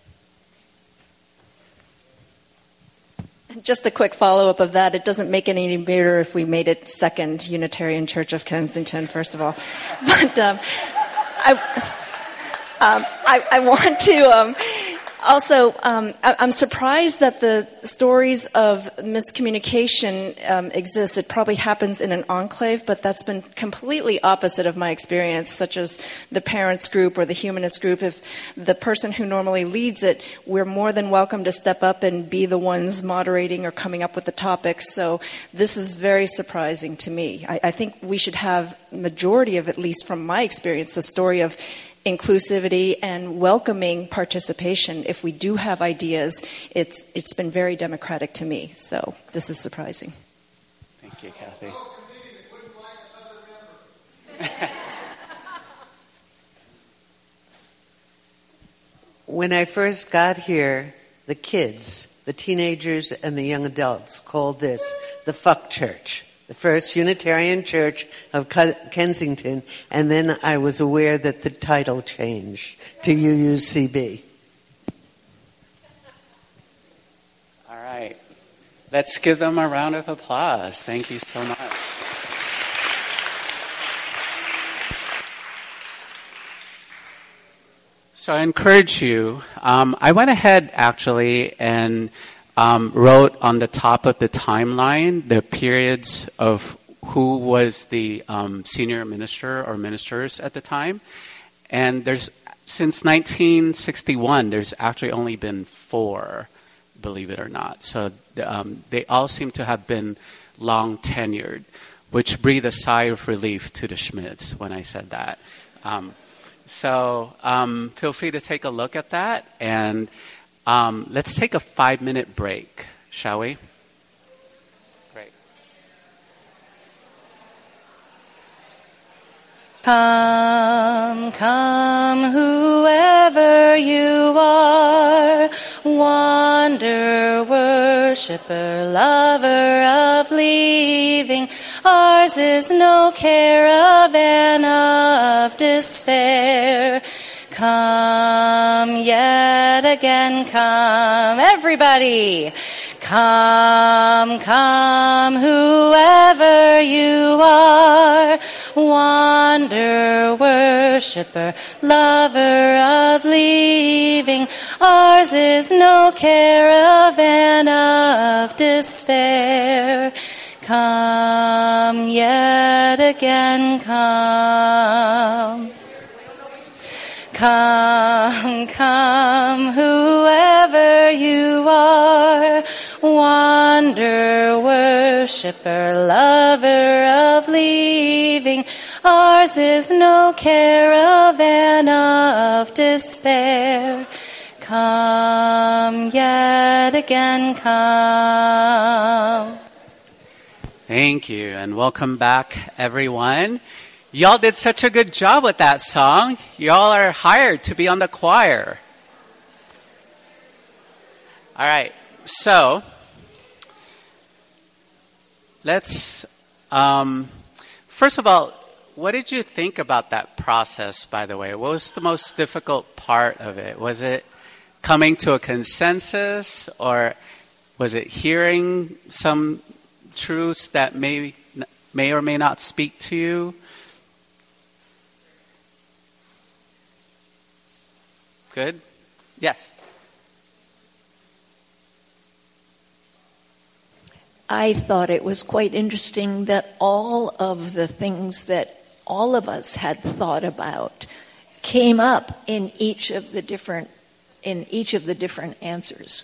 Just a quick follow-up of that. It doesn't make it any better if we made it Second Unitarian Church of Kensington, first of all. But um, I, um, I, I want to... Um, Also, um, I'm surprised that the stories of miscommunication um, exist. It probably happens in an enclave, but that's been completely opposite of my experience, such as the parents group or the humanist group. If the person who normally leads it, we're more than welcome to step up and be the ones moderating or coming up with the topics. So this is very surprising to me. I, I think we should have majority of, at least from my experience, the story of inclusivity and welcoming participation. If we do have ideas, it's it's been very democratic to me. So this is surprising. Thank you, Kathy. When I first got here, the kids, the teenagers, and the young adults called this the fuck church. The First Unitarian Church of Kensington, and then I was aware that the title changed to U U C B. All right. Let's give them a round of applause. Thank you so much. So I encourage you. Um, I went ahead, actually, and Um, wrote on the top of the timeline the periods of who was the um, senior minister or ministers at the time. And there's since nineteen sixty-one, there's actually only been four, believe it or not. So um, they all seem to have been long tenured, which breathed a sigh of relief to the Schmidts when I said that. Um, so um, feel free to take a look at that, and um, let's take a five-minute break, shall we? Great. Come, come, whoever you are, wonder, worshipper, lover of leaving. Ours is no caravan of despair. Come, yet again come, everybody. Come, come, whoever you are, wander, worshipper, lover of leaving. Ours is no caravan of despair. Come, yet again come. Come, come, whoever you are, wander, worshipper, lover of leaving. Ours is no caravan of despair. Come, yet again come. Thank you, and welcome back, everyone. Y'all did such a good job with that song. Y'all are hired to be on the choir. All right, so let's, um, first of all, what did you think about that process, by the way? What was the most difficult part of it? Was it coming to a consensus, or was it hearing some truths that may, may or may not speak to you? Good? Yes. I thought it was quite interesting that all of the things that all of us had thought about came up in each of the different in each of the different answers.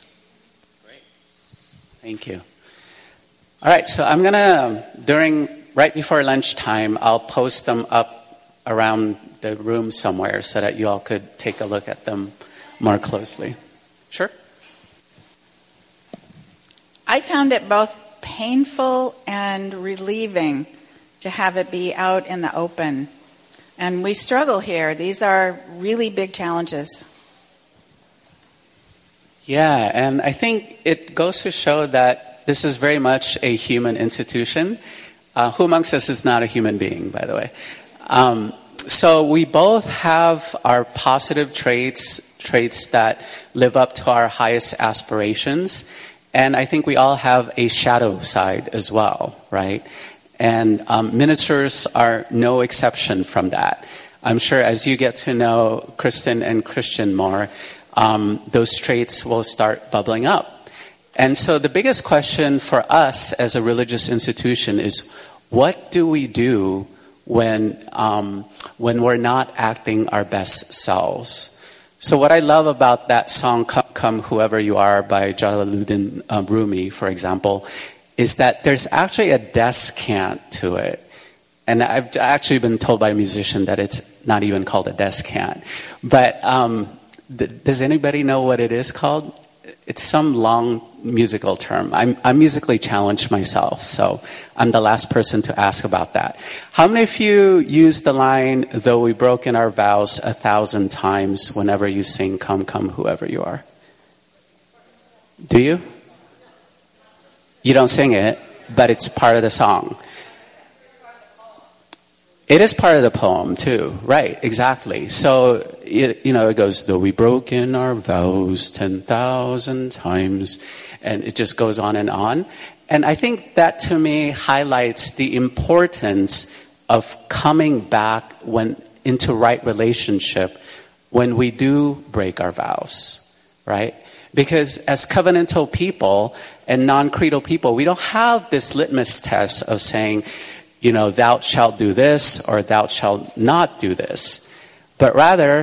Thank you. All right, so I'm going to, during, right before lunchtime, I'll post them up around the room somewhere so that you all could take a look at them more closely. Sure. I found it both painful and relieving to have it be out in the open. And we struggle here. These are really big challenges. Yeah, and I think it goes to show that this is very much a human institution. Uh, who amongst us is not a human being, by the way? Um, so we both have our positive traits, traits that live up to our highest aspirations. And I think we all have a shadow side as well, right? And um, miniatures are no exception from that. I'm sure as you get to know Kristen and Christian more, um, those traits will start bubbling up. And so the biggest question for us as a religious institution is, what do we do when um, when we're not acting our best selves? So what I love about that song, Come, Come Whoever You Are by Jalaluddin uh, Rumi, for example, is that there's actually a descant to it. And I've actually been told by a musician that it's not even called a descant. But um, th- does anybody know what it is called? It's some long musical term. I'm, I'm musically challenged myself, so I'm the last person to ask about that. How many of you use the line, though we broken our vows a thousand times, whenever you sing Come, Come, Whoever You Are? Do you? You don't sing it, but it's part of the song. It is part of the poem, too. Right, exactly. So, it, you know, it goes, though we broken our vows ten thousand times, and it just goes on and on. And I think that, to me, highlights the importance of coming back when into right relationship when we do break our vows, right? Because as covenantal people and non-creedal people, we don't have this litmus test of saying, you know, thou shalt do this or thou shalt not do this. But rather,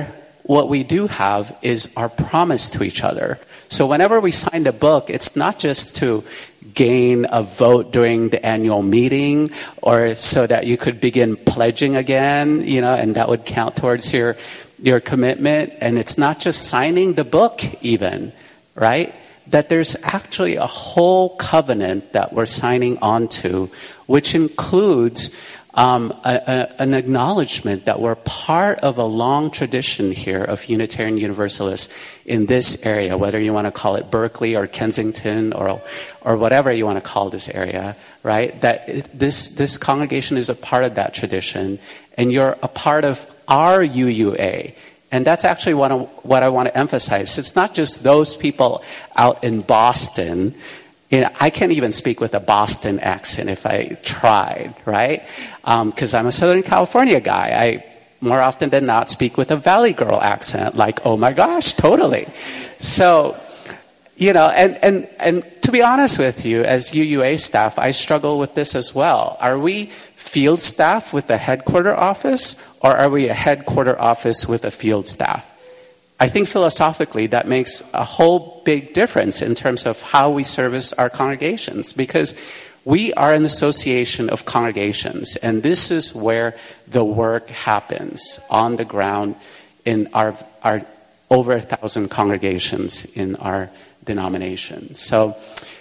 what we do have is our promise to each other. So whenever we signed a book, it's not just to gain a vote during the annual meeting or so that you could begin pledging again, you know, and that would count towards your your commitment. And it's not just signing the book even, right? That there's actually a whole covenant that we're signing onto, which includes um, a, a, an acknowledgement that we're part of a long tradition here of Unitarian Universalists in this area, whether you want to call it Berkeley or Kensington or or whatever you want to call this area, right? That it, this this congregation is a part of that tradition, and you're a part of our U U A. And that's actually what I, what I want to emphasize. It's not just those people out in Boston. You know, I can't even speak with a Boston accent if I tried, right? Because um, I'm a Southern California guy. I more often than not speak with a Valley Girl accent, like, oh my gosh, totally. So, you know, and, and, and to be honest with you, as U U A staff, I struggle with this as well. Are we field staff with a headquarter office, or are we a headquarter office with a field staff? I think philosophically that makes a whole big difference in terms of how we service our congregations, because we are an association of congregations, and this is where the work happens on the ground in our, our over a thousand congregations in our denomination. So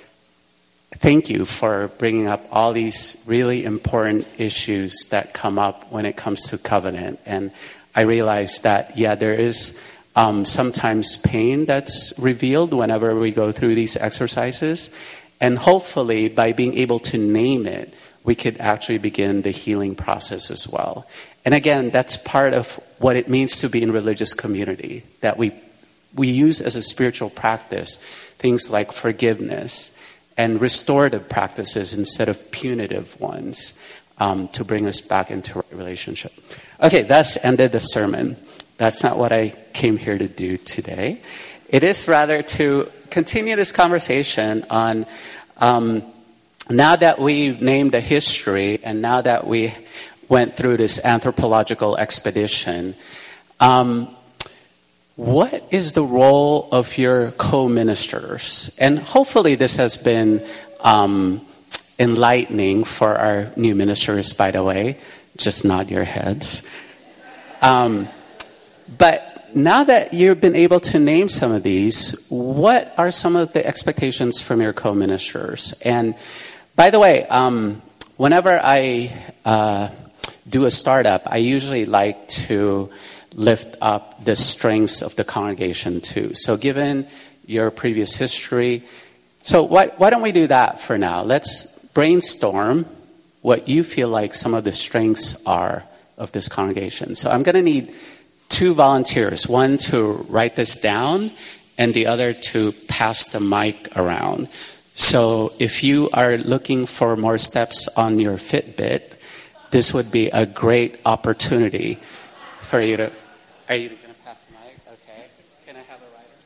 thank you for bringing up all these really important issues that come up when it comes to covenant. And I realize that, yeah, there is um, sometimes pain that's revealed whenever we go through these exercises. And hopefully, by being able to name it, we could actually begin the healing process as well. And again, that's part of what it means to be in religious community, that we we use as a spiritual practice things like forgiveness and restorative practices instead of punitive ones um, to bring us back into right relationship. Okay, that's ended the sermon. That's not what I came here to do today. It is rather to continue this conversation on um, now that we've named a history and now that we went through this anthropological expedition, um, what is the role of your co-ministers? And hopefully this has been um, enlightening for our new ministers, by the way. Just nod your heads. Um, but now that you've been able to name some of these, what are some of the expectations from your co-ministers? And by the way, um, whenever I uh, do a startup, I usually like to lift up the strengths of the congregation too. So given your previous history, so why, why don't we do that for now? Let's brainstorm what you feel like some of the strengths are of this congregation. So I'm going to need two volunteers, one to write this down and the other to pass the mic around. So if you are looking for more steps on your Fitbit, this would be a great opportunity for you to... Are you going to pass the mic? Okay. Can I have a writer?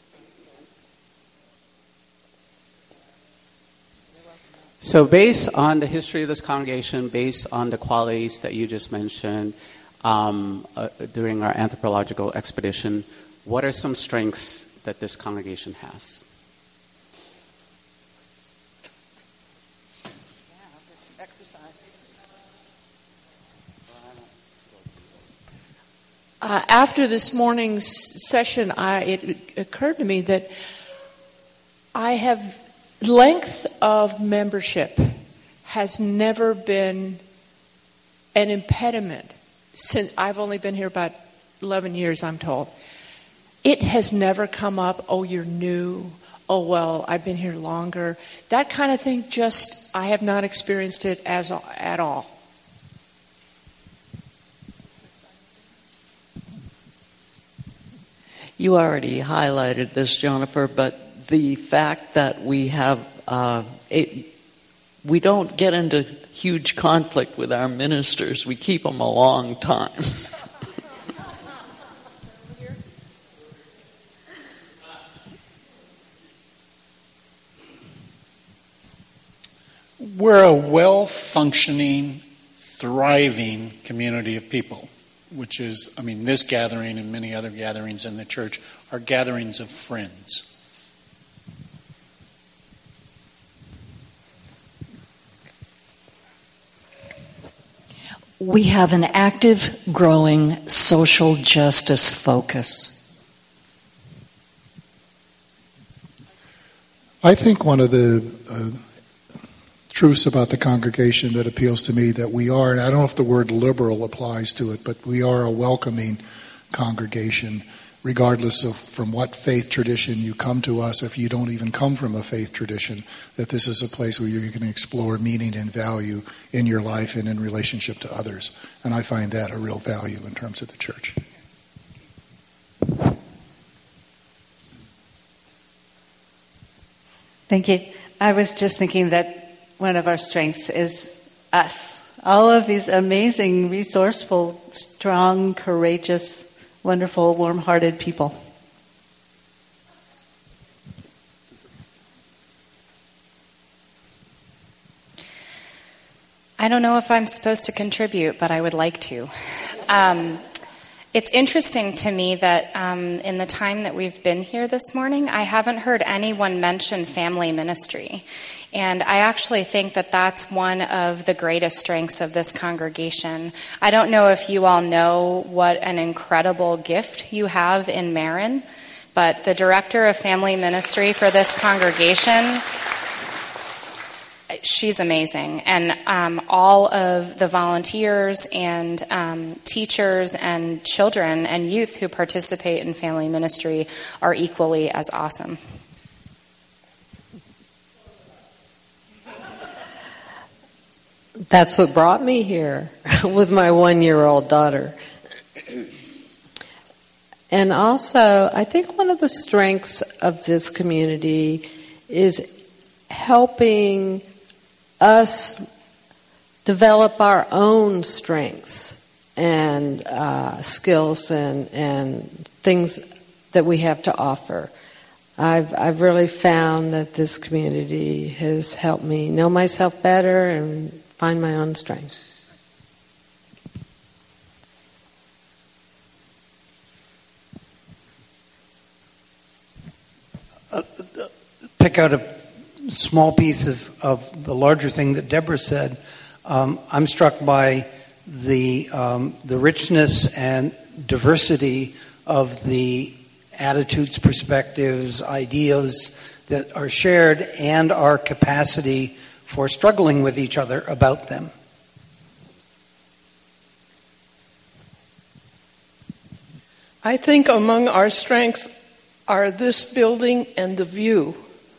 So based on the history of this congregation, based on the qualities that you just mentioned um, uh, during our anthropological expedition, what are some strengths that this congregation has? Uh, after this morning's session, I, it occurred to me that I have length of membership has never been an impediment. Since I've only been here about eleven years, I'm told. It has never come up, oh, you're new, oh, well, I've been here longer. That kind of thing, just, I have not experienced it as at all. You already highlighted this, Jennifer, but the fact that we have, uh, it, we don't get into huge conflict with our ministers. We keep them a long time. We're a well-functioning, thriving community of people. which is, I mean, this gathering and many other gatherings in the church are gatherings of friends. We have an active, growing social justice focus. I think one of the uh, truths about the congregation that appeals to me that we are, and I don't know if the word liberal applies to it, but we are a welcoming congregation, regardless of from what faith tradition you come to us. If you don't even come from a faith tradition, that this is a place where you can explore meaning and value in your life and in relationship to others. And I find that a real value in terms of the church. Thank you. I was just thinking that one of our strengths is us. All of these amazing, resourceful, strong, courageous, wonderful, warm-hearted people. I don't know if I'm supposed to contribute, but I would like to. Um, it's interesting to me that um, in the time that we've been here this morning, I haven't heard anyone mention family ministry. And I actually think that that's one of the greatest strengths of this congregation. I don't know if you all know what an incredible gift you have in Marin, but the director of family ministry for this congregation, she's amazing. And um, all of the volunteers and um, teachers and children and youth who participate in family ministry are equally as awesome. That's what brought me here with my one-year-old daughter. And also, I think one of the strengths of this community is helping us develop our own strengths and uh, skills and, and things that we have to offer. I've I've really found that this community has helped me know myself better and find my own strength. Uh, pick out a small piece of, of the larger thing that Deborah said. Um, I'm struck by the um, the richness and diversity of the attitudes, perspectives, ideas that are shared, and our capacity for struggling with each other about them. I think among our strengths are this building and the view.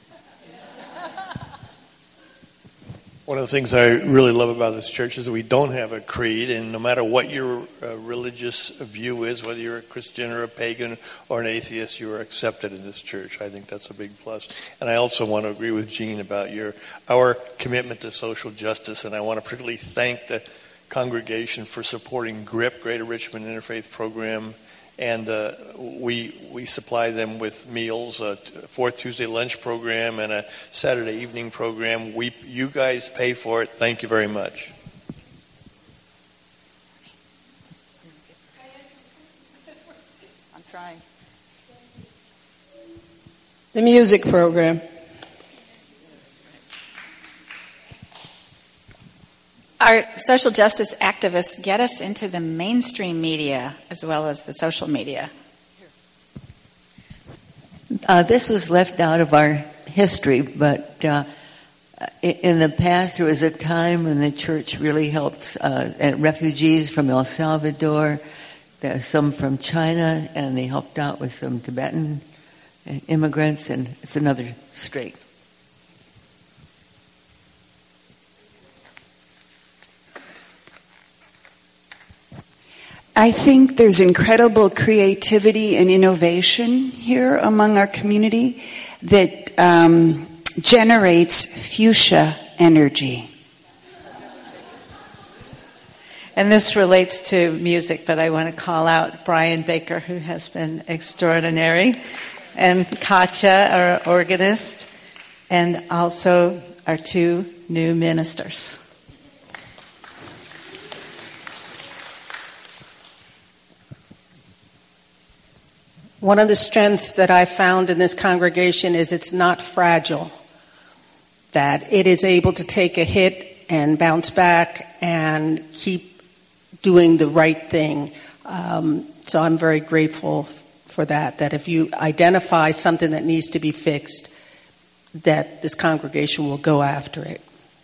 One of the things I really love about this church is that we don't have a creed, and no matter what your uh, religious view is, whether you're a Christian or a pagan or an atheist, you are accepted in this church. I think that's a big plus. And I also want to agree with Jean about your our commitment to social justice, and I want to particularly thank the congregation for supporting GRIP, Greater Richmond Interfaith Program. And uh, we we supply them with meals, a fourth Tuesday lunch program, and a Saturday evening program. We you guys pay for it. Thank you very much. I'm trying. The music program. Our social justice activists get us into the mainstream media as well as the social media. Uh, this was left out of our history, but uh, in the past there was a time when the church really helped uh, refugees from El Salvador, some from China, and they helped out with some Tibetan immigrants, and it's another straight. I think there's incredible creativity and innovation here among our community that um, generates fuchsia energy. And this relates to music, but I want to call out Brian Baker, who has been extraordinary, and Katya, our organist, and also our two new ministers. One of the strengths that I found in this congregation is it's not fragile, that it is able to take a hit and bounce back and keep doing the right thing. Um, so I'm very grateful for that, that if you identify something that needs to be fixed, that this congregation will go after it.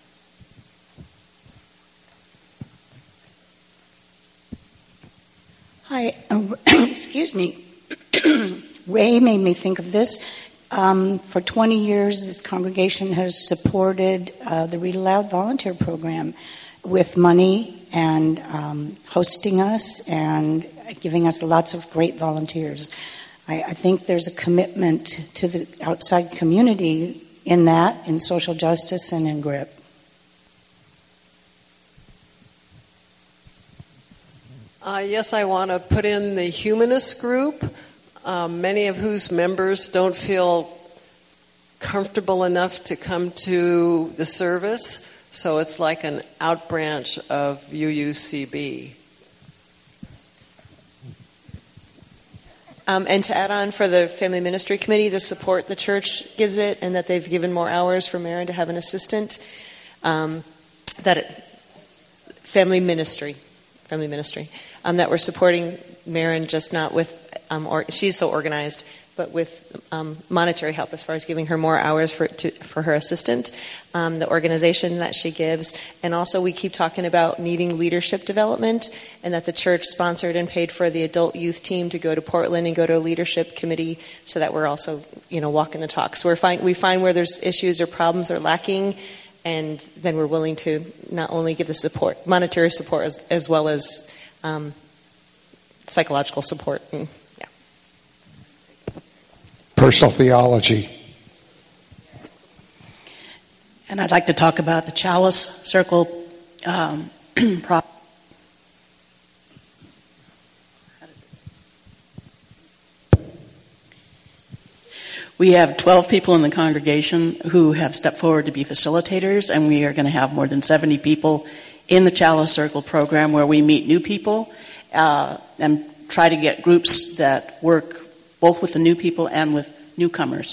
Hi, uh, excuse me. Ray made me think of this. Um, for twenty years, this congregation has supported uh, the Read Aloud volunteer program with money and um, hosting us and giving us lots of great volunteers. I, I think there's a commitment to the outside community in that, in social justice and in GRIP. Uh, yes, I want to put in the humanist group, um, many of whose members don't feel comfortable enough to come to the service, so it's like an outbranch of U U C B. Um, and to add on for the Family Ministry Committee, the support the church gives it, and that they've given more hours for Marin to have an assistant, um, that it, Family Ministry, Family Ministry, um, that we're supporting Marin just not with, um, or she's so organized, but with um, monetary help as far as giving her more hours for to, for her assistant, um, the organization that she gives. And also we keep talking about needing leadership development, and that the church sponsored and paid for the adult youth team to go to Portland and go to a leadership committee, so that we're also, you know, walking the talk. So we're find, we find where there's issues or problems or lacking, and then we're willing to not only give the support, monetary support, as, as well as um, psychological support. And, personal theology. And I'd like to talk about the Chalice Circle um, pro- We have twelve people in the congregation who have stepped forward to be facilitators, and we are going to have more than seventy people in the Chalice Circle program, where we meet new people uh, and try to get groups that work both with the new people and with newcomers.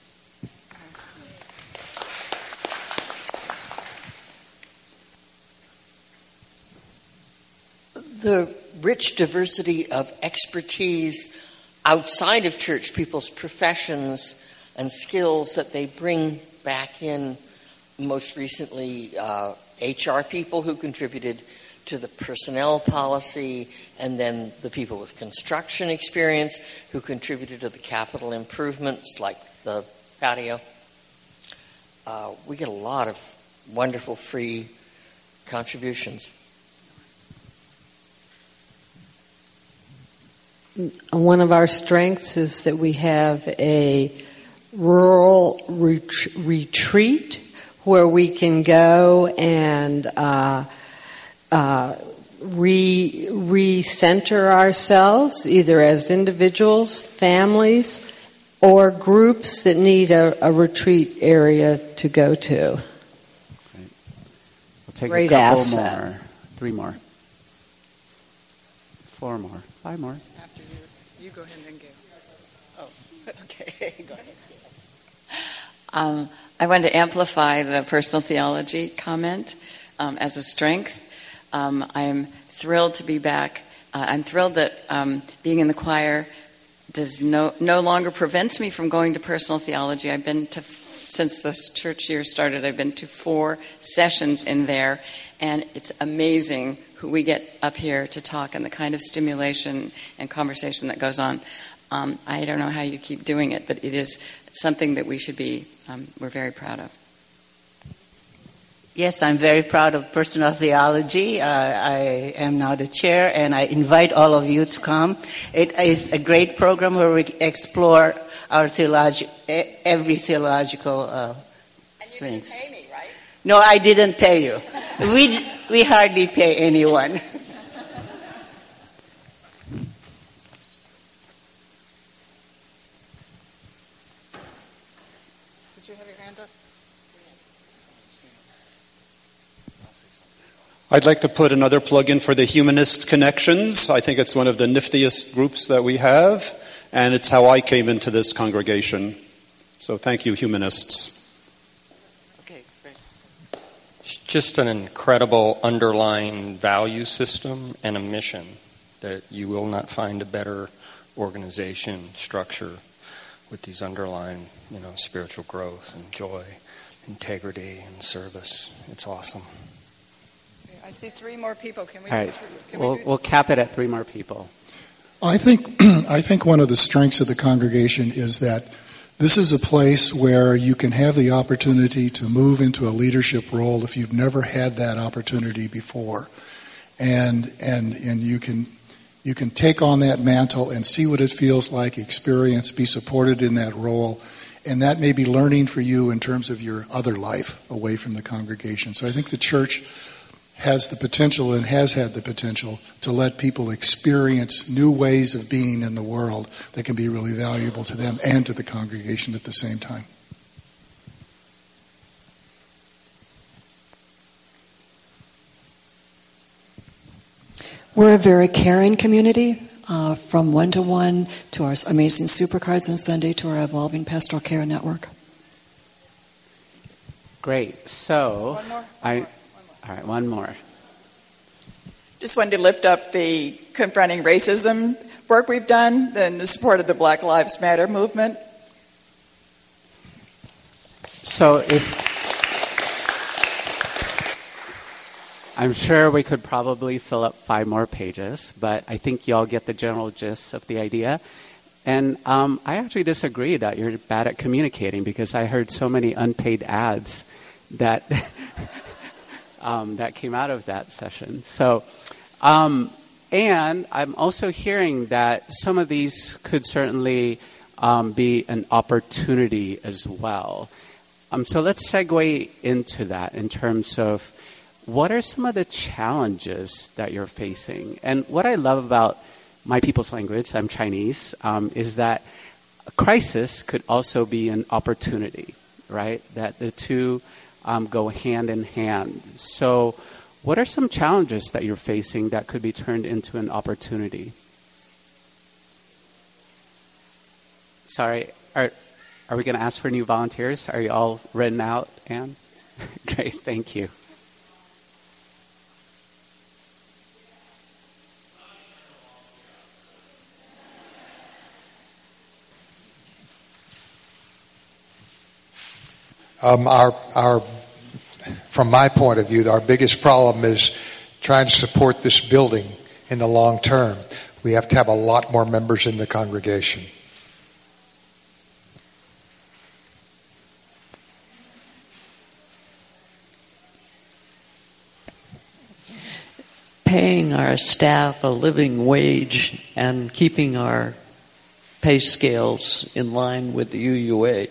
The rich diversity of expertise outside of church people's professions and skills that they bring back in, most recently uh, H R people who contributed to the personnel policy, and then the people with construction experience who contributed to the capital improvements like the patio. Uh, we get a lot of wonderful free contributions. One of our strengths is that we have a rural ret- retreat where we can go and uh, uh, re recenter ourselves, either as individuals, families, or groups that need a, a retreat area to go to. We'll take Great a couple asset. more, three more, four more, five more. After you, you go ahead and go. Oh, okay, go ahead. Um, I wanted to amplify the personal theology comment um, as a strength. Um, I am thrilled to be back. Uh, I'm thrilled that um, being in the choir does no no longer prevents me from going to personal theology. I've been to, since this church year started, I've been to four sessions in there, and it's amazing who we get up here to talk and the kind of stimulation and conversation that goes on. Um, I don't know how you keep doing it, but it is something that we should be, um, we're very proud of. Yes, I'm very proud of personal theology. Uh, I am now the chair, and I invite all of you to come. It is a great program where we explore our theology, every theological uh, And you things. didn't pay me, right? No, I didn't pay you. We we hardly pay anyone. Did you have your hand up? I'd like to put another plug in for the Humanist Connections. I think it's one of the niftiest groups that we have. And it's how I came into this congregation. So thank you, humanists. Okay, great. It's just an incredible underlying value system and a mission that you will not find a better organization structure with these underlying, you know, spiritual growth and joy, integrity and service. It's awesome. I see three more people. Can we? All right, can we'll, we do- we'll cap it at three more people. I think I think one of the strengths of the congregation is that this is a place where you can have the opportunity to move into a leadership role if you've never had that opportunity before, and and and you can you can take on that mantle and see what it feels like, experience, be supported in that role, and that may be learning for you in terms of your other life away from the congregation. So I think the church has the potential and has had the potential to let people experience new ways of being in the world that can be really valuable to them and to the congregation at the same time. We're a very caring community, uh, from one-to-one to our amazing supercards on Sunday to our evolving pastoral care network. Great. So, One more? One I... more. All right, one more. Just wanted to lift up the confronting racism work we've done and the support of the Black Lives Matter movement. So if I'm sure we could probably fill up five more pages, but I think y'all get the general gist of the idea. And um, I actually disagree that you're bad at communicating, because I heard so many unpaid ads that um, that came out of that session. So, um, and I'm also hearing that some of these could certainly um, be an opportunity as well. Um, so let's segue into that in terms of what are some of the challenges that you're facing. And what I love about my people's language, I'm Chinese, um, is that a crisis could also be an opportunity, right? That the two um, go hand in hand. So what are some challenges that you're facing that could be turned into an opportunity? Sorry, are, are we going to ask for new volunteers? Are you all written out, Anne? Great, thank you. Um, our, our, from my point of view, our biggest problem is trying to support this building in the long term. We have to have a lot more members in the congregation. Paying our staff a living wage and keeping our pay scales in line with the U U A.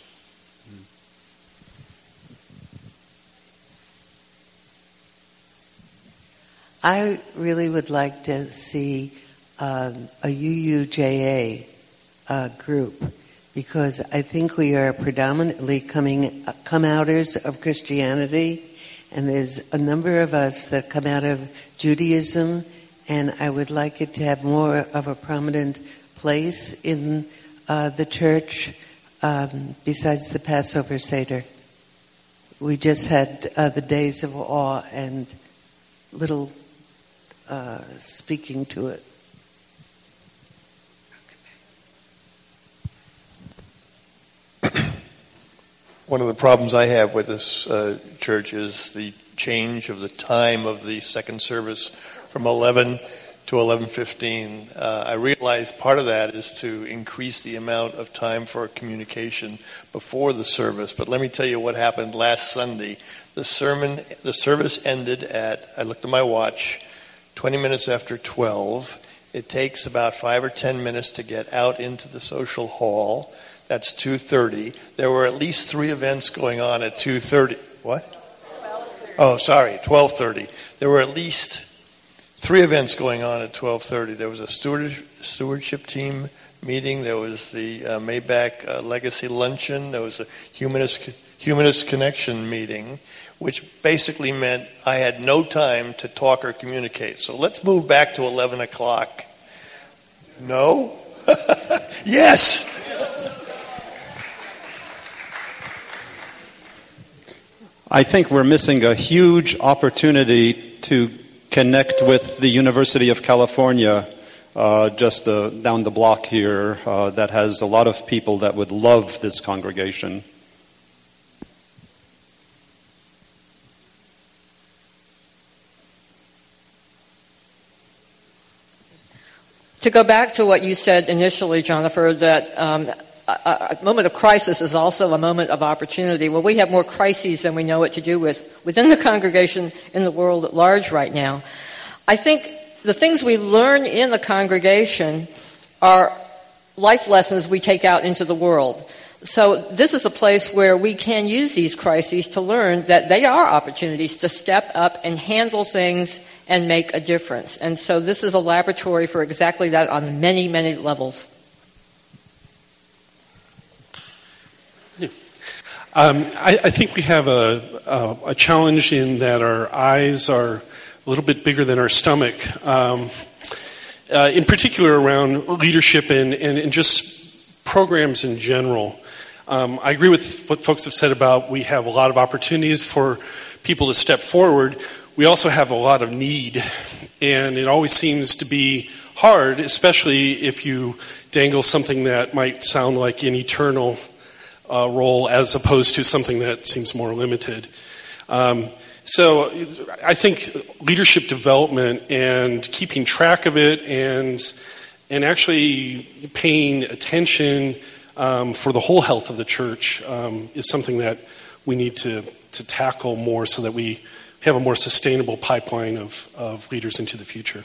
I really would like to see um, a U U J A uh, group, because I think we are predominantly coming uh, come outers of Christianity, and there's a number of us that come out of Judaism, and I would like it to have more of a prominent place in uh, the church um, besides the Passover Seder. We just had uh, the Days of Awe and little uh, speaking to it. One of the problems I have with this uh, church is the change of the time of the second service from eleven to eleven fifteen. Uh, I realize part of that is to increase the amount of time for communication before the service. But let me tell you what happened last Sunday. The sermon, the service ended at, I looked at my watch, twenty minutes after twelve. It takes about five or ten minutes to get out into the social hall. That's two thirty. There were at least three events going on at two thirty. What? Oh, sorry, twelve thirty. There were at least three events going on at twelve thirty. There was a steward, stewardship team meeting. There was the uh, Maybach uh, Legacy Luncheon. There was a Humanist, Humanist Connection meeting, which basically meant I had no time to talk or communicate. So let's move back to eleven o'clock. No? Yes! I think we're missing a huge opportunity to connect with the University of California, uh, just uh, down the block here, uh, that has a lot of people that would love this congregation. To go back to what you said initially, Jennifer, that um, a, a moment of crisis is also a moment of opportunity. Well, we have more crises than we know what to do with within the congregation, in the world at large right now. I think the things we learn in the congregation are life lessons we take out into the world. So this is a place where we can use these crises to learn that they are opportunities to step up and handle things and make a difference. And so this is a laboratory for exactly that on many, many levels. Um, I, I think we have a, a, a challenge in that our eyes are a little bit bigger than our stomach, um, uh, in particular around leadership and, and, and just programs in general. Um, I agree with what folks have said about we have a lot of opportunities for people to step forward. We also have a lot of need, and it always seems to be hard, especially if you dangle something that might sound like an eternal Uh, role as opposed to something that seems more limited. Um, so I think leadership development and keeping track of it and and actually paying attention um, for the whole health of the church um, is something that we need to, to tackle more so that we have a more sustainable pipeline of, of leaders into the future.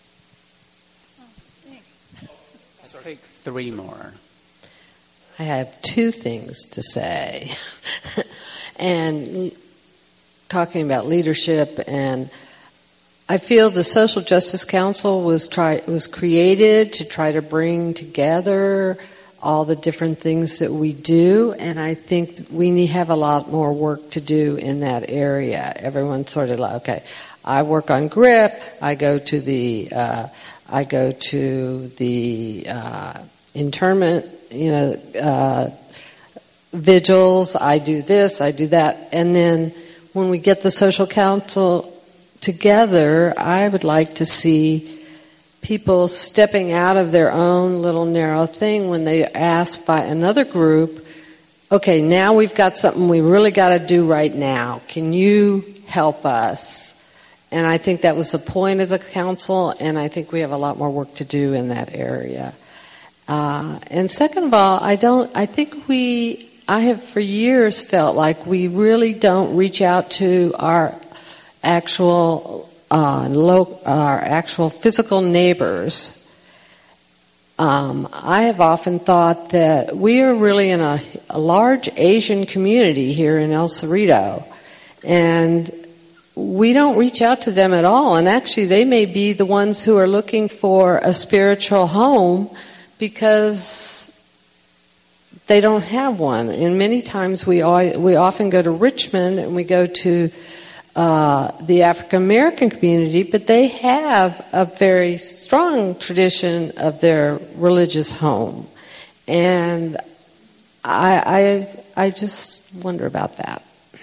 I'll take three more. I have two things to say. And talking about leadership, and I feel the Social Justice Council was try was created to try to bring together all the different things that we do, and I think we need have a lot more work to do in that area. Everyone's sort of like, okay, I work on GRIP, I go to the uh, I go to the uh, internment, you know, uh, vigils, I do this, I do that. And then when we get the social council together, I would like to see people stepping out of their own little narrow thing when they ask by another group, okay, now we've got something we really got to do right now. Can you help us? And I think that was the point of the council, and I think we have a lot more work to do in that area. Uh, and second of all, I don't. I think we. I have for years felt like we really don't reach out to our actual, uh, lo- our actual physical neighbors. Um, I have often thought that we are really in a, a large Asian community here in El Cerrito, and we don't reach out to them at all. And actually, they may be the ones who are looking for a spiritual home, because they don't have one. And many times we all, we often go to Richmond and we go to uh, the African American community, but they have a very strong tradition of their religious home. And I, I, I just wonder about that.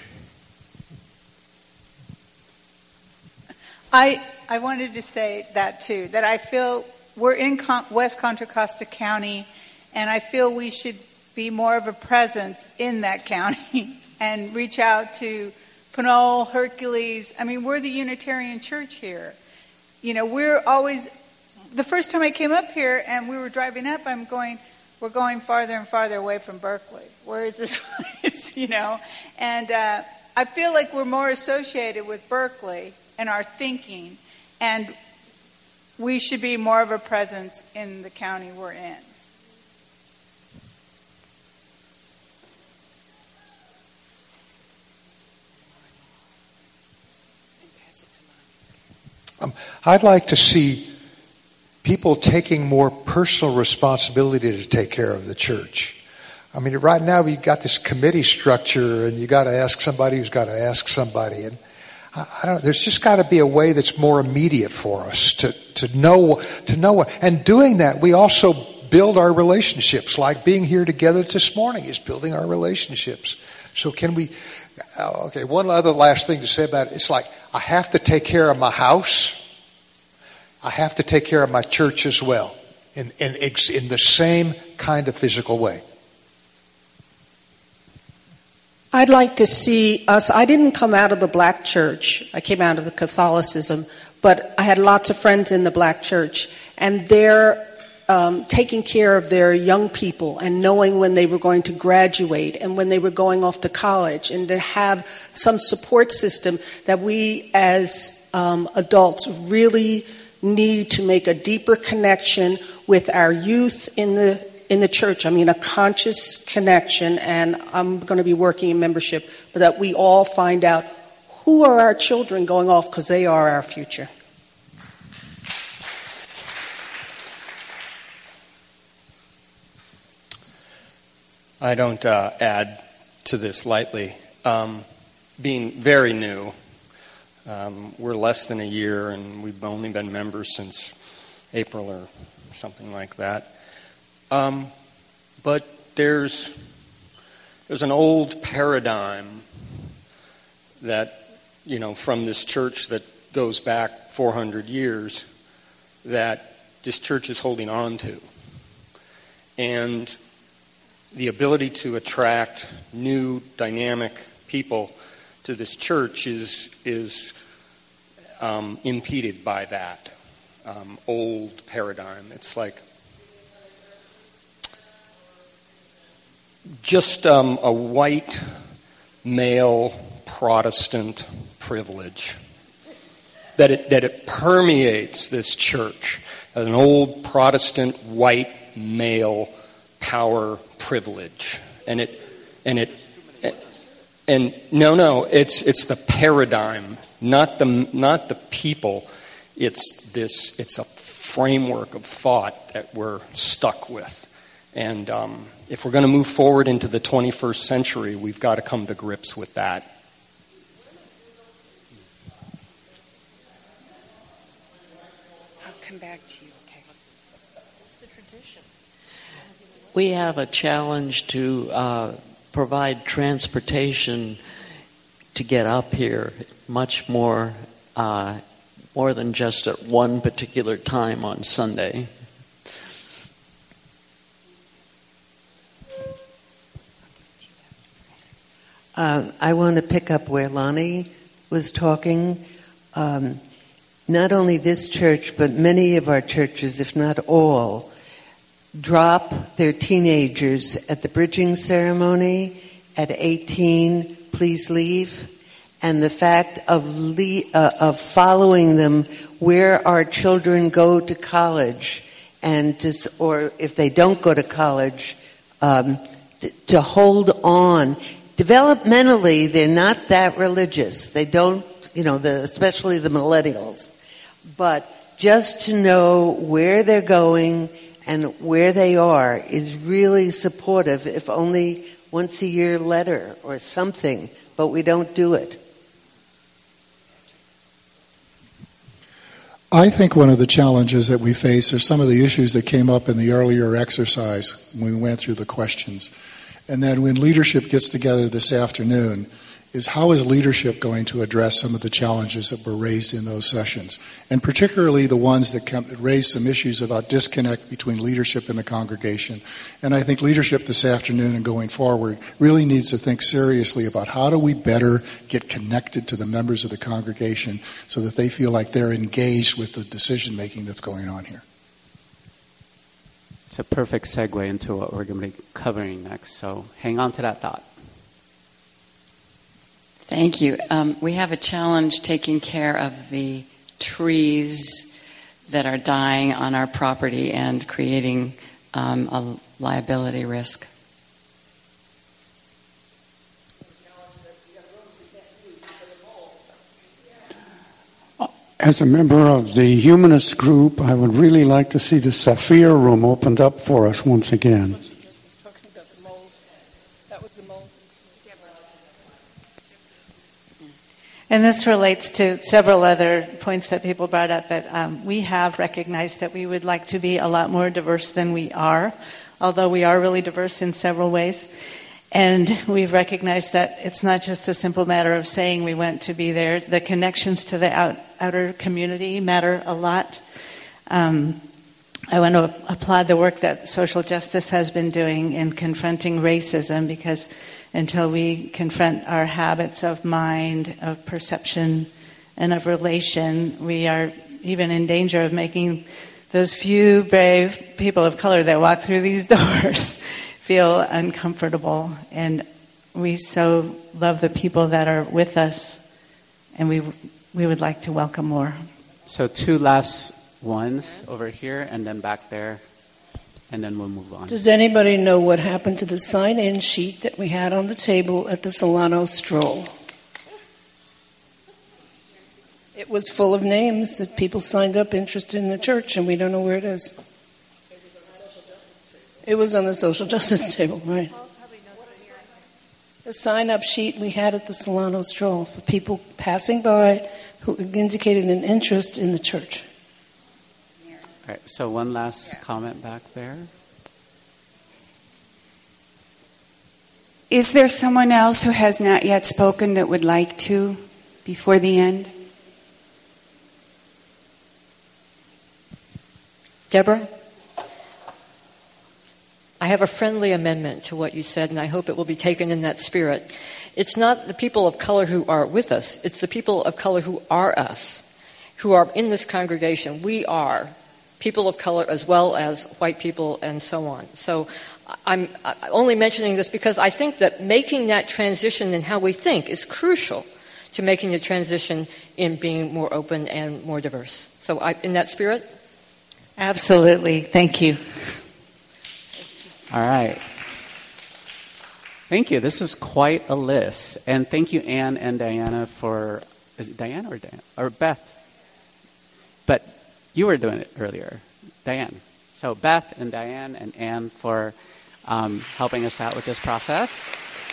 I, I wanted to say that too, that I feel we're in Con- West Contra Costa County, and I feel we should be more of a presence in that county and reach out to Pinole, Hercules. I mean, we're the Unitarian Church here. You know, we're always, the first time I came up here and we were driving up, I'm going, we're going farther and farther away from Berkeley. Where is this place, you know? And uh, I feel like we're more associated with Berkeley and our thinking, and we should be more of a presence in the county we're in. Um, I'd like to see people taking more personal responsibility to take care of the church. I mean, right now we've got this committee structure, and you got to ask somebody who's got to ask somebody, and I don't. There's just got to be a way that's more immediate for us to, to know to know what. And doing that, we also build our relationships, like being here together this morning is building our relationships. So can we, okay, one other last thing to say about it. It's like, I have to take care of my house. I have to take care of my church as well, in, in, in the same kind of physical way. I'd like to see us, I didn't come out of the black church. I came out of the Catholicism, but I had lots of friends in the black church, and they're um, taking care of their young people and knowing when they were going to graduate and when they were going off to college, and to have some support system that we as um, adults really need to make a deeper connection with our youth in the in the church. I mean, a conscious connection, and I'm going to be working in membership, but that we all find out who are our children going off, because they are our future. I don't uh, add to this lightly. Um, being very new, um, we're less than a year, and we've only been members since April or something like that. Um, but there's there's an old paradigm that, you know, from this church that goes back four hundred years that this church is holding on to. And the ability to attract new, dynamic people to this church is is um, impeded by that um, old paradigm. It's like just um, a white male Protestant privilege that it that it permeates this church as an old Protestant white male power privilege, and it and it and no no it's it's the paradigm, not the not the people. It's this it's a framework of thought that we're stuck with. And um, if we're going to move forward into the twenty-first century, we've got to come to grips with that. I'll come back to you, okay? What's the tradition? We have a challenge to uh, provide transportation to get up here much more, uh, more than just at one particular time on Sunday. Uh, I want to pick up where Lonnie was talking. Um, not only this church, but many of our churches, if not all, drop their teenagers at the bridging ceremony at eighteen, please leave. And the fact of le- uh, of following them where our children go to college, and to, or if they don't go to college, um, t- to hold on. Developmentally, they're not that religious. They don't, you know, the, especially the millennials. But just to know where they're going and where they are is really supportive, if only once a year letter or something, but we don't do it. I think one of the challenges that we face are some of the issues that came up in the earlier exercise when we went through the questions. And then when leadership gets together this afternoon, is how is leadership going to address some of the challenges that were raised in those sessions? And particularly the ones that come, raise some issues about disconnect between leadership and the congregation. And I think leadership this afternoon and going forward really needs to think seriously about how do we better get connected to the members of the congregation so that they feel like they're engaged with the decision making that's going on here. It's a perfect segue into what we're going to be covering next, so hang on to that thought. Thank you. Um, we have a challenge taking care of the trees that are dying on our property and creating um, a liability risk. As a member of the humanist group, I would really like to see the Sophia room opened up for us once again. And this relates to several other points that people brought up, but um, we have recognized that we would like to be a lot more diverse than we are, although we are really diverse in several ways. And we've recognized that it's not just a simple matter of saying we want to be there. The connections to the out, outer community matter a lot. Um, I want to applaud the work that social justice has been doing in confronting racism, because until we confront our habits of mind, of perception, and of relation, we are even in danger of making those few brave people of color that walk through these doors feel uncomfortable. And we so love the people that are with us, and we we would like to welcome more. So two last ones over here, and then back there, and then we'll move on. Does anybody know what happened to the sign-in sheet that we had on the table at the Solano Stroll? It was full of names that people signed up interested in the church, and we don't know where it is. It was on the social justice table, right? The sign-up sheet we had at the Solano Stroll for people passing by who indicated an interest in the church. All right, so one last comment back there. Is there someone else who has not yet spoken that would like to before the end? Deborah? I have a friendly amendment to what you said, and I hope it will be taken in that spirit. It's not the people of color who are with us. It's the people of color who are us, who are in this congregation. We are people of color as well as white people and so on. So I'm only mentioning this because I think that making that transition in how we think is crucial to making the transition in being more open and more diverse. So I, in that spirit? Absolutely. Thank you. All right. Thank you. This is quite a list. And thank you, Anne and Diana, for... Is it Diana or Diana? Or Beth? But you were doing it earlier. Diane. So Beth and Diane and Anne for um, helping us out with this process.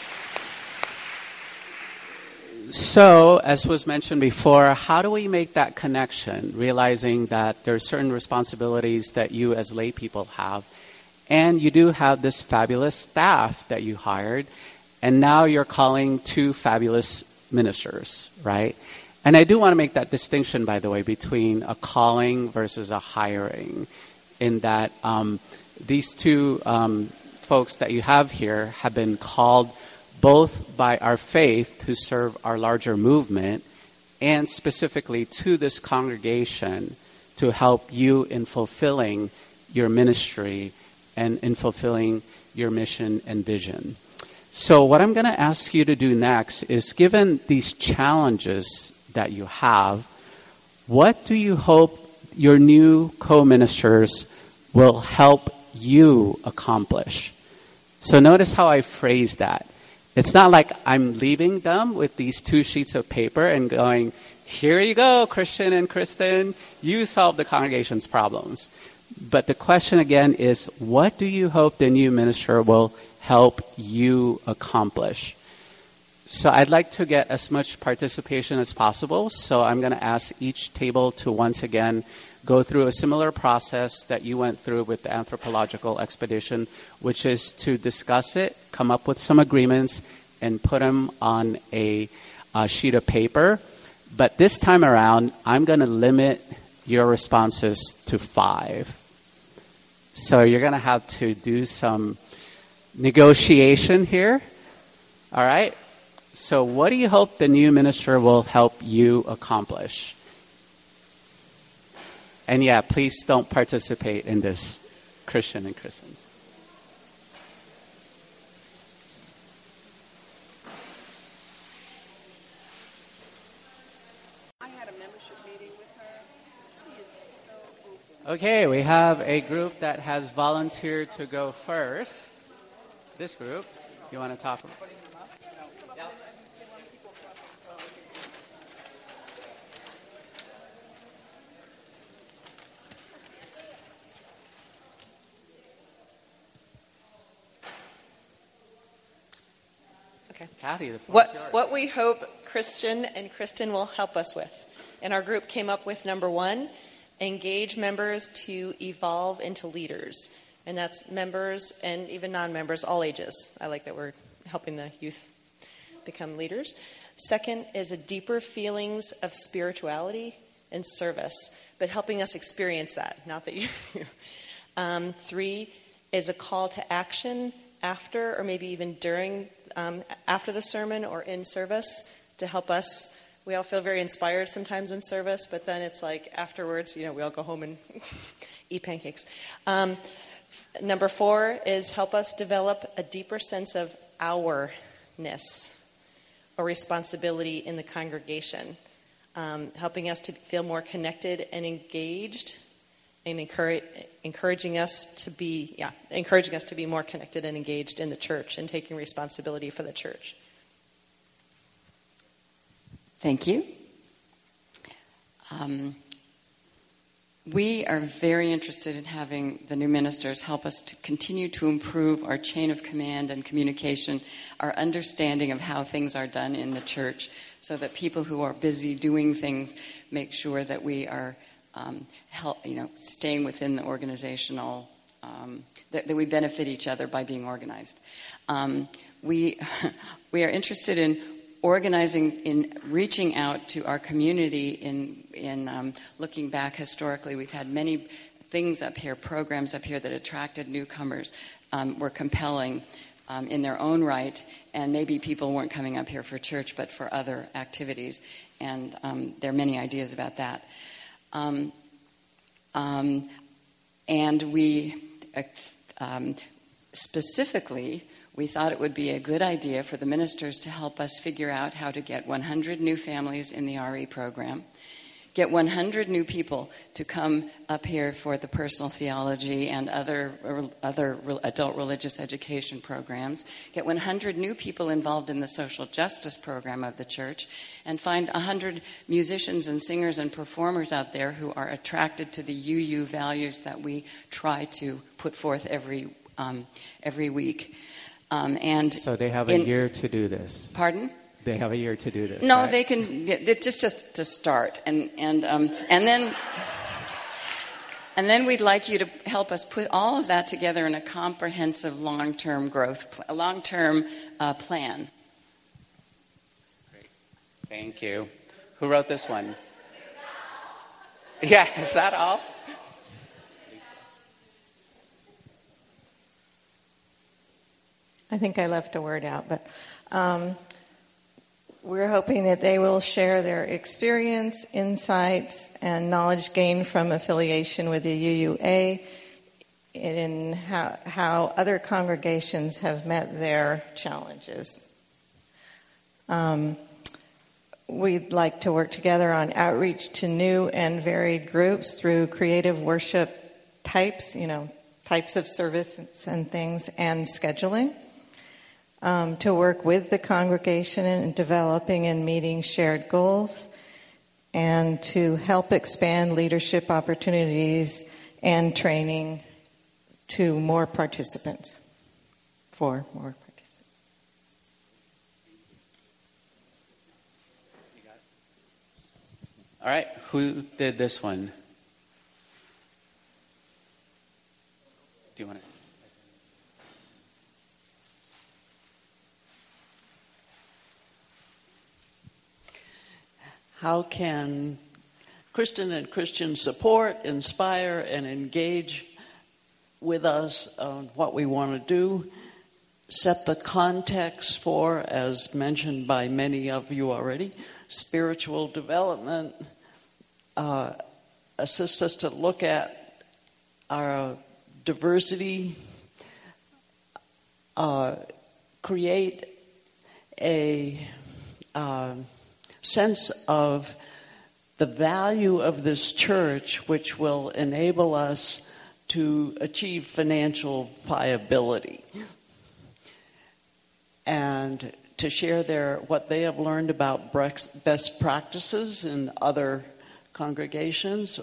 So, as was mentioned before, how do we make that connection, realizing that there are certain responsibilities that you as lay people have, and you do have this fabulous staff that you hired, and now you're calling two fabulous ministers, right? And I do want to make that distinction, by the way, between a calling versus a hiring, in that um, these two um, folks that you have here have been called both by our faith to serve our larger movement and specifically to this congregation to help you in fulfilling your ministry and in fulfilling your mission and vision. So what I'm going to ask you to do next is, given these challenges that you have, what do you hope your new co-ministers will help you accomplish? So notice how I phrase that. It's not like I'm leaving them with these two sheets of paper and going, here you go, Christian and Kristen, you solve the congregation's problems. But the question again is, what do you hope the new minister will help you accomplish? So I'd like to get as much participation as possible. So I'm going to ask each table to once again go through a similar process that you went through with the anthropological expedition, which is to discuss it, come up with some agreements, and put them on a, a sheet of paper. But this time around, I'm going to limit your responses to five. So you're going to have to do some negotiation here. All right? So what do you hope the new minister will help you accomplish? And yeah, please don't participate in this, Christian and Kristen. I had a membership meeting with her. She is so open. Okay, we have a group that has volunteered to go first. This group, you want to talk about? Okay. Patty, the floor is yours. What, what we hope Christian and Kristen will help us with. And our group came up with number one, engage members to evolve into leaders. And that's members and even non-members, all ages. I like that we're helping the youth become leaders. Second is a deeper feelings of spirituality and service, but helping us experience that, not that you. um, three is a call to action after or maybe even during, um, after the sermon or in service to help us. We all feel very inspired sometimes in service, but then it's like afterwards, you know, we all go home and eat pancakes. Um, number four is help us develop a deeper sense of ourness or responsibility in the congregation, um, helping us to feel more connected and engaged, and encourage, encouraging us to be, yeah, encouraging us to be more connected and engaged in the church and taking responsibility for the church. Thank you. Um, we are very interested in having the new ministers help us to continue to improve our chain of command and communication, our understanding of how things are done in the church, so that people who are busy doing things make sure that we are um, help, you know, staying within the organizational, um, that, that we benefit each other by being organized. Um, we we are interested in organizing, in reaching out to our community, in in um, looking back historically. We've had many things up here, programs up here that attracted newcomers, um, were compelling um, in their own right, and maybe people weren't coming up here for church but for other activities, and um, there are many ideas about that. Um, um, and we uh, um, specifically we thought it would be a good idea for the ministers to help us figure out how to get one hundred new families in the R E program, get one hundred new people to come up here for the personal theology and other other adult religious education programs, get one hundred new people involved in the social justice program of the church, and find one hundred musicians and singers and performers out there who are attracted to the U U values that we try to put forth every um, every week. Um, and so they have a in, year to do this. Pardon? They have a year to do this. No, right? they can. It's just just to start, and and um, and then and then we'd like you to help us put all of that together in a comprehensive long-term growth, a long-term uh, plan. Great, thank you. Who wrote this one? Yeah, is that all? I think I left a word out, but um, we're hoping that they will share their experience, insights, and knowledge gained from affiliation with the U U A in how, how other congregations have met their challenges. Um, we'd like to work together on outreach to new and varied groups through creative worship types, you know, types of services and things, and scheduling. Um, to work with the congregation in developing and meeting shared goals, and to help expand leadership opportunities and training to more participants, for more participants. All right, who did this one? Do you want to? How can Christian and Christian support, inspire, and engage with us on what we want to do, set the context for, as mentioned by many of you already, spiritual development, uh, assist us to look at our diversity, uh, create a uh, sense of the value of this church, which will enable us to achieve financial viability, and to share their what they have learned about best practices in other congregations,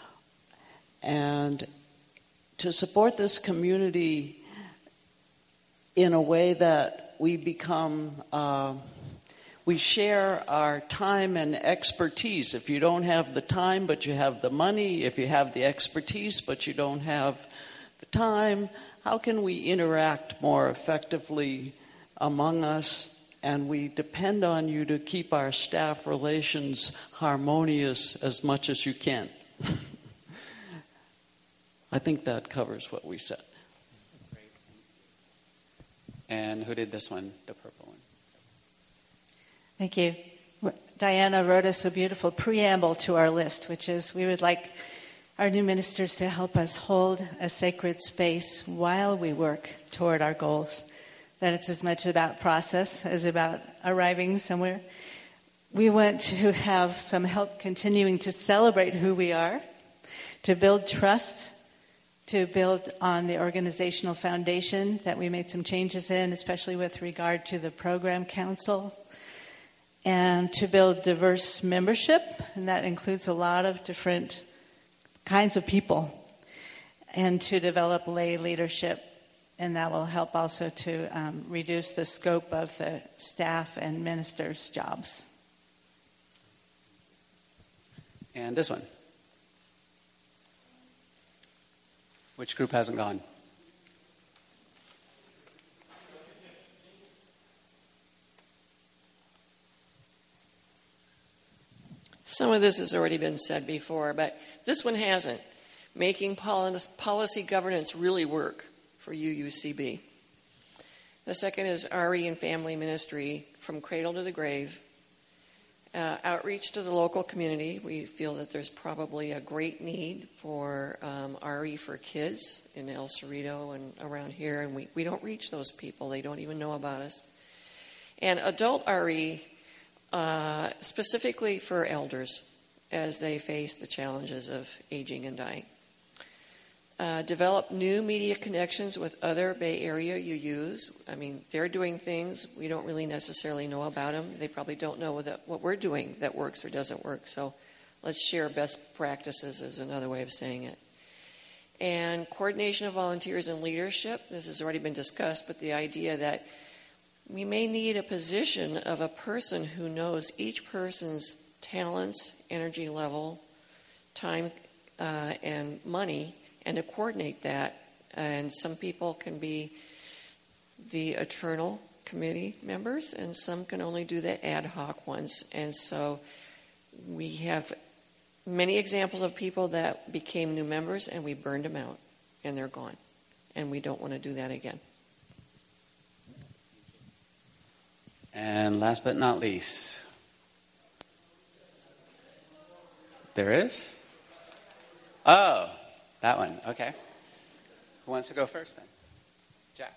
and to support this community in a way that we become, uh, we share our time and expertise. If you don't have the time but you have the money, if you have the expertise but you don't have the time, how can we interact more effectively among us? And we depend on you to keep our staff relations harmonious as much as you can. I think that covers what we said. And who did this one, the purple one? Thank you. Diana wrote us a beautiful preamble to our list, which is we would like our new ministers to help us hold a sacred space while we work toward our goals. That it's as much about process as about arriving somewhere. We want to have some help continuing to celebrate who we are, to build trust, to build on the organizational foundation that we made some changes in, especially with regard to the program council, and to build diverse membership, and that includes a lot of different kinds of people, and to develop lay leadership, and that will help also to um, reduce the scope of the staff and ministers' jobs. And this one. Which group hasn't gone? Some of this has already been said before, but this one hasn't. Making policy governance really work for U U C B. The second is R E and family ministry from cradle to the grave. Uh, outreach to the local community. We feel that there's probably a great need for um, R E for kids in El Cerrito and around here, and we, we don't reach those people. They don't even know about us. And adult R E, uh, specifically for elders as they face the challenges of aging and dying. Uh, develop new media connections with other Bay Area U Us. I mean, they're doing things we don't really necessarily know about them. They probably don't know that what we're doing that works or doesn't work. So let's share best practices is another way of saying it. And coordination of volunteers and leadership. This has already been discussed, but the idea that we may need a position of a person who knows each person's talents, energy level, time, uh, and money, and to coordinate that. And some people can be the eternal committee members, and some can only do the ad hoc ones. And so we have many examples of people that became new members, and we burned them out, and they're gone. And we don't want to do that again. And last but not least, there is? Oh, that one. Okay. Who wants to go first then? Jack.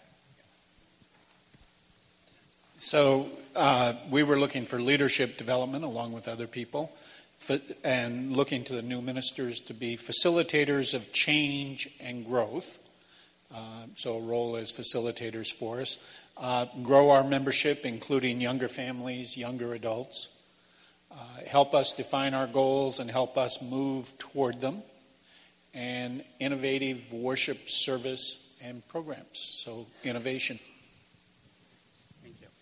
So uh, we were looking for leadership development along with other people and looking to the new ministers to be facilitators of change and growth. Uh, so a role as facilitators for us. Uh, grow our membership, including younger families, younger adults. Uh, help us define our goals and help us move toward them. And innovative worship, service, and programs. So innovation. Thank you.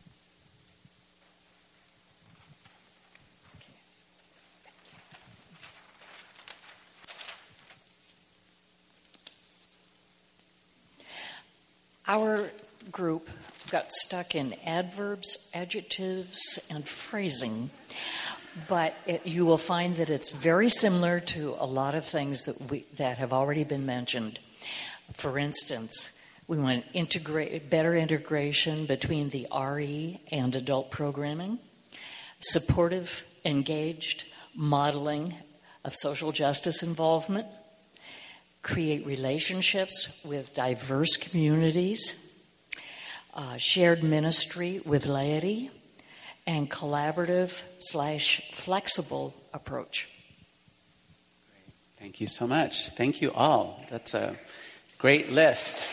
Our group got stuck in adverbs, adjectives, and phrasing. But it, you will find that it's very similar to a lot of things that we that have already been mentioned. For instance, we want integrate better integration between the R E and adult programming, supportive, engaged modeling of social justice involvement, create relationships with diverse communities, uh, shared ministry with laity, and collaborative slash flexible approach. Thank you so much. Thank you all. That's a great list.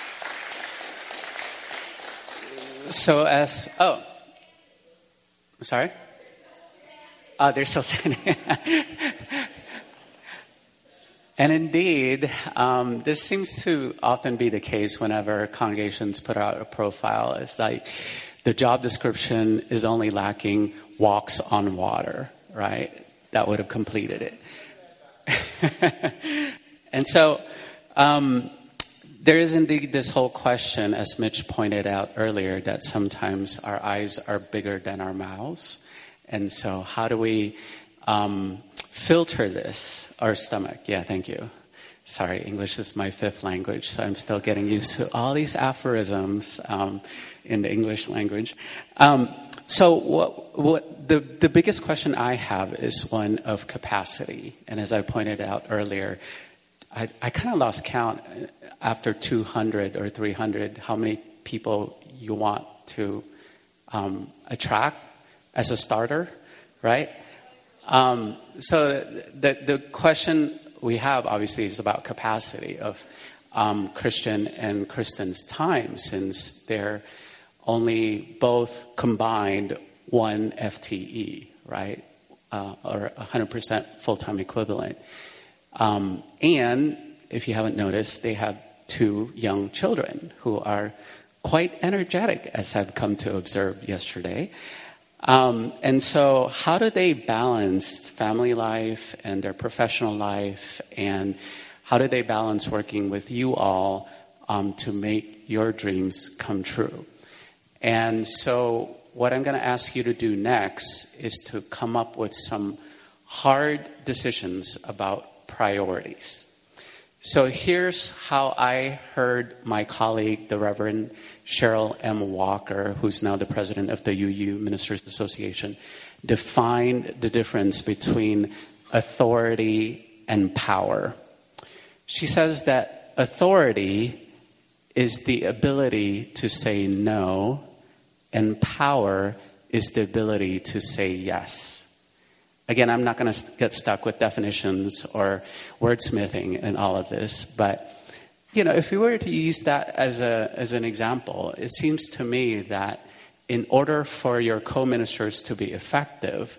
So as, oh, I'm sorry? Oh, they're still standing. And indeed, um, this seems to often be the case whenever congregations put out a profile. It's like the job description is only lacking walks on water, right? That would have completed it. And so um, there is indeed this whole question, as Mitch pointed out earlier, that sometimes our eyes are bigger than our mouths. And so how do we um, filter this? Our stomach. Yeah, thank you. Sorry, English is my fifth language, so I'm still getting used to all these aphorisms um, in the English language. Um, so what, what the, the biggest question I have is one of capacity. And as I pointed out earlier, I, I kind of lost count after two hundred or three hundred how many people you want to um, attract as a starter, right? Um, so the, the question we have, obviously, is about capacity of um, Christian and Kristen's time, since they're only both combined one F T E, right? Uh, or one hundred percent full-time equivalent. Um, and if you haven't noticed, they have two young children who are quite energetic, as I've come to observe yesterday. Um, and so how do they balance family life and their professional life, and how do they balance working with you all um, to make your dreams come true? And so what I'm going to ask you to do next is to come up with some hard decisions about priorities. So here's how I heard my colleague, the Reverend Cheryl M. Walker, who's now the president of the U U Ministers Association, define the difference between authority and power. She says that authority is the ability to say no, and power is the ability to say yes. Again, I'm not going to get stuck with definitions or wordsmithing and all of this, but you know, if we were to use that as a as an example, it seems to me that in order for your co-ministers to be effective,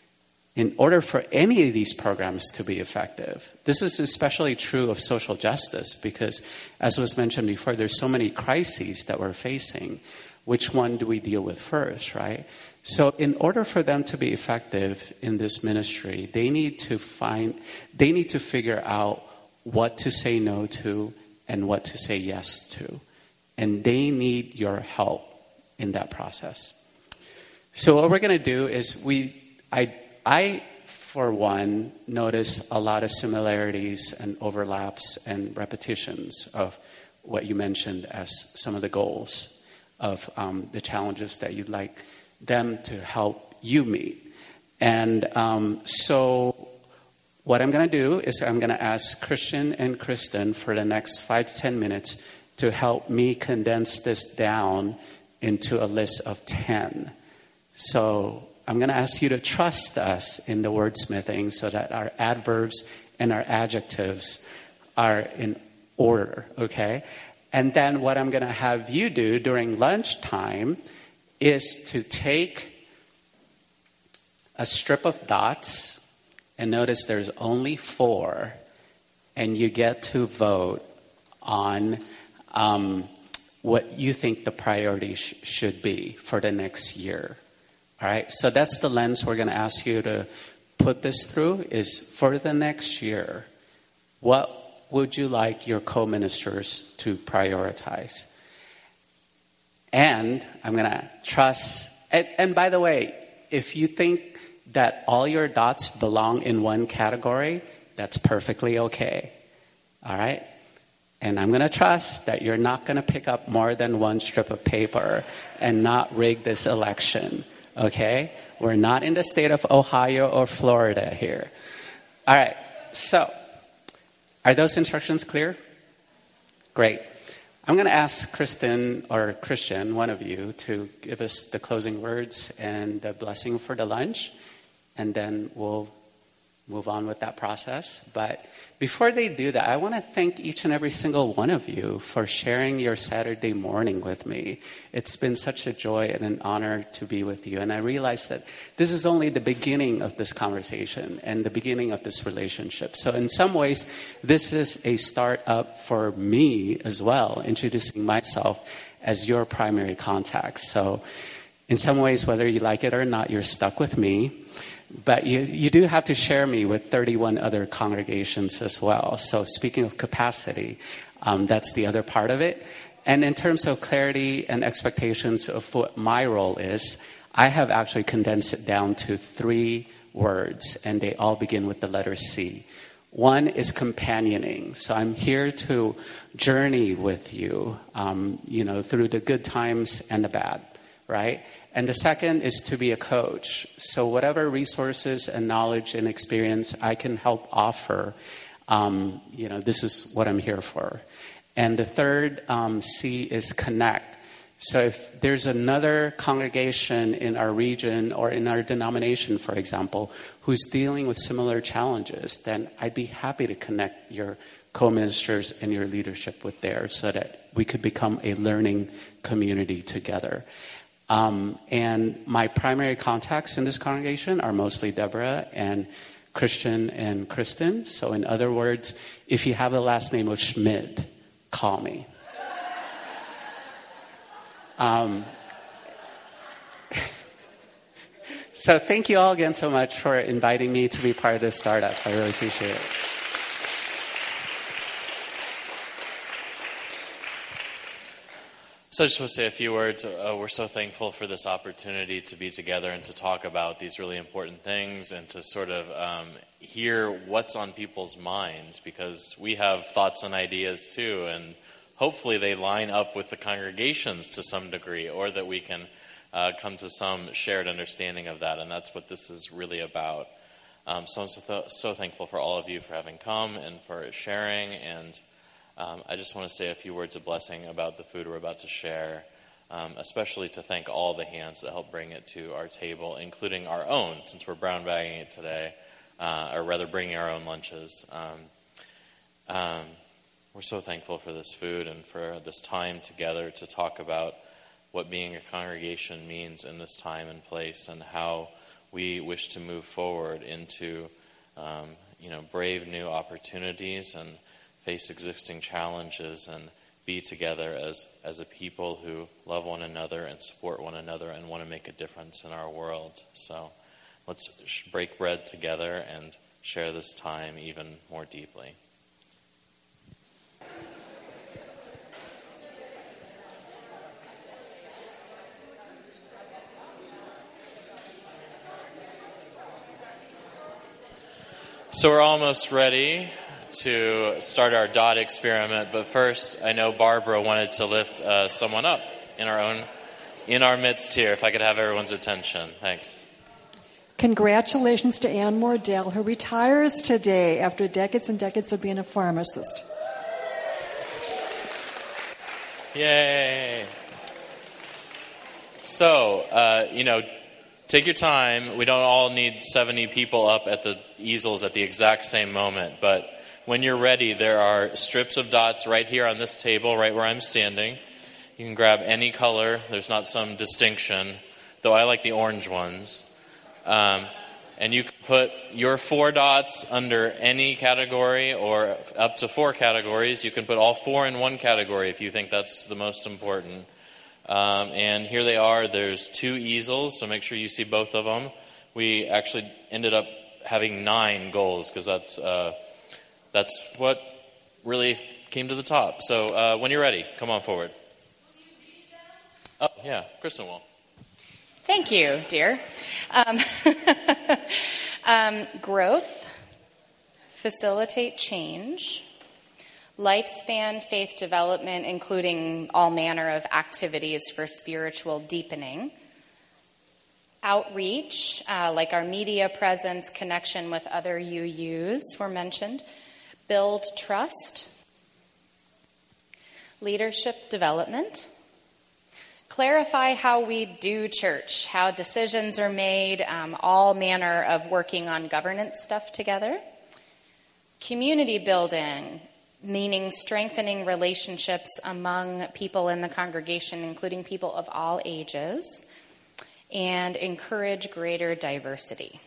in order for any of these programs to be effective, this is especially true of social justice because, as was mentioned before, there's so many crises that we're facing. Which one do we deal with first, right? So in order for them to be effective in this ministry, they need to find, they need to figure out what to say no to and what to say yes to. And they need your help in that process. So what we're going to do is we, I, I, for one, notice a lot of similarities and overlaps and repetitions of what you mentioned as some of the goals of um, the challenges that you'd like them to help you meet. And um, so what I'm going to do is I'm going to ask Christian and Kristen for the next five to ten minutes to help me condense this down into a list of ten. So I'm going to ask you to trust us in the wordsmithing so that our adverbs and our adjectives are in order, okay? And then what I'm going to have you do during lunchtime is to take a strip of dots, and notice there's only four, and you get to vote on um, what you think the priority sh- should be for the next year. All right, so that's the lens we're going to ask you to put this through, is for the next year, what would you like your co-ministers to prioritize? And I'm going to trust, and, and by the way, if you think that all your dots belong in one category, that's perfectly okay. All right? And I'm going to trust that you're not going to pick up more than one strip of paper and not rig this election. Okay? We're not in the state of Ohio or Florida here. All right. So, are those instructions clear? Great. I'm going to ask Kristen or Christian, one of you, to give us the closing words and the blessing for the lunch, and then we'll move on with that process. But before they do that, I want to thank each and every single one of you for sharing your Saturday morning with me. It's been such a joy and an honor to be with you. And I realize that this is only the beginning of this conversation and the beginning of this relationship. So in some ways, this is a start up for me as well, introducing myself as your primary contact. So in some ways, whether you like it or not, you're stuck with me. But you, you do have to share me with thirty-one other congregations as well. So speaking of capacity, um, that's the other part of it. And in terms of clarity and expectations of what my role is, I have actually condensed it down to three words, and they all begin with the letter C. One is companioning. So I'm here to journey with you, um, you know, through the good times and the bad, right? And the second is to be a coach. So whatever resources and knowledge and experience I can help offer, um, you know, this is what I'm here for. And the third um, C is connect. So if there's another congregation in our region or in our denomination, for example, who's dealing with similar challenges, then I'd be happy to connect your co-ministers and your leadership with theirs so that we could become a learning community together. Um, and my primary contacts in this congregation are mostly Deborah and Christian and Kristen. So in other words, if you have the last name of Schmidt, call me. Um, so thank you all again so much for inviting me to be part of this startup. I really appreciate it. So I just want to say a few words. Uh, we're so thankful for this opportunity to be together and to talk about these really important things and to sort of um, hear what's on people's minds, because we have thoughts and ideas too, and hopefully they line up with the congregations to some degree, or that we can uh, come to some shared understanding of that, and that's what this is really about. Um, so I'm so, th- so thankful for all of you for having come and for sharing, and Um, I just want to say a few words of blessing about the food we're about to share, um, especially to thank all the hands that helped bring it to our table, including our own, since we're brown bagging it today, uh, or rather bringing our own lunches. Um, um, we're so thankful for this food and for this time together to talk about what being a congregation means in this time and place, and how we wish to move forward into um, you know, brave new opportunities and face existing challenges and be together as, as a people who love one another and support one another and want to make a difference in our world. So let's break bread together and share this time even more deeply. So we're almost ready to start our dot experiment, but first I know Barbara wanted to lift uh, someone up in our own in our midst here. If I could have everyone's attention. Thanks. Congratulations to Ann Mordell, who retires today after decades and decades of being a pharmacist. Yay. So, uh, you know, take your time. We don't all need seventy people up at the easels at the exact same moment, but when you're ready, there are strips of dots right here on this table, right where I'm standing. You can grab any color. There's not some distinction, though I like the orange ones. Um, and you can put your four dots under any category, or up to four categories. You can put all four in one category if you think that's the most important. Um, and here they are. There's two easels, so make sure you see both of them. We actually ended up having nine goals, because that's... Uh, That's what really came to the top. So uh, when you're ready, come on forward. Oh, yeah, Kristen will. Thank you, dear. Um, um, growth, facilitate change, lifespan faith development, including all manner of activities for spiritual deepening, outreach, uh, like our media presence, connection with other U Us were mentioned, build trust, leadership development, clarify how we do church, how decisions are made, um, all manner of working on governance stuff together. Community building, meaning strengthening relationships among people in the congregation, including people of all ages, and encourage greater diversity.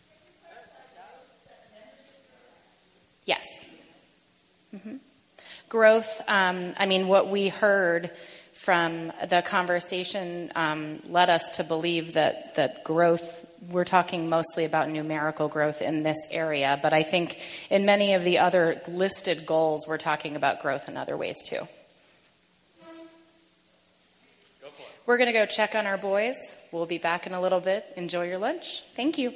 Yes. Mm-hmm. Growth, um, I mean, what we heard from the conversation um, led us to believe that, that growth, we're talking mostly about numerical growth in this area, but I think in many of the other listed goals, we're talking about growth in other ways too. We're going to go check on our boys. We'll be back in a little bit. Enjoy your lunch. Thank you.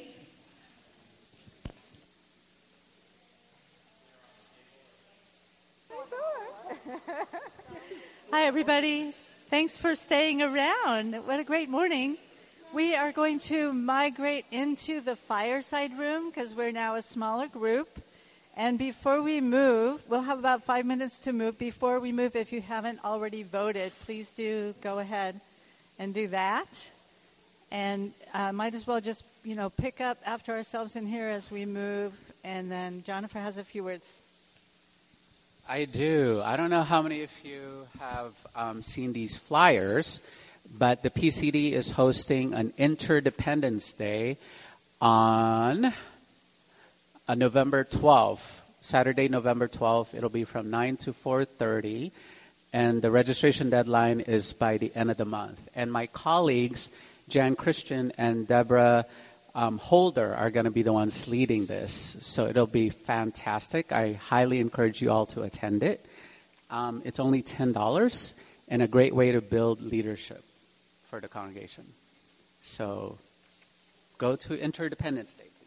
Hi, everybody. Thanks for staying around. What a great morning. We are going to migrate into the fireside room because we're now a smaller group. And before we move, we'll have about five minutes to move. Before we move, if you haven't already voted, please do go ahead and do that. And uh, might as well just, you know, pick up after ourselves in here as we move. And then Jennifer has a few words. I do. I don't know how many of you have um, seen these flyers, but the P C D is hosting an Interdependence Day on uh, November twelfth, Saturday, November twelfth. It'll be from nine to four thirty, and the registration deadline is by the end of the month. And my colleagues, Jan Christian and Deborah Um, Holder, are going to be the ones leading this. So it'll be fantastic. I highly encourage you all to attend it. Um, it's only ten dollars and a great way to build leadership for the congregation. So go to Interdependence Day.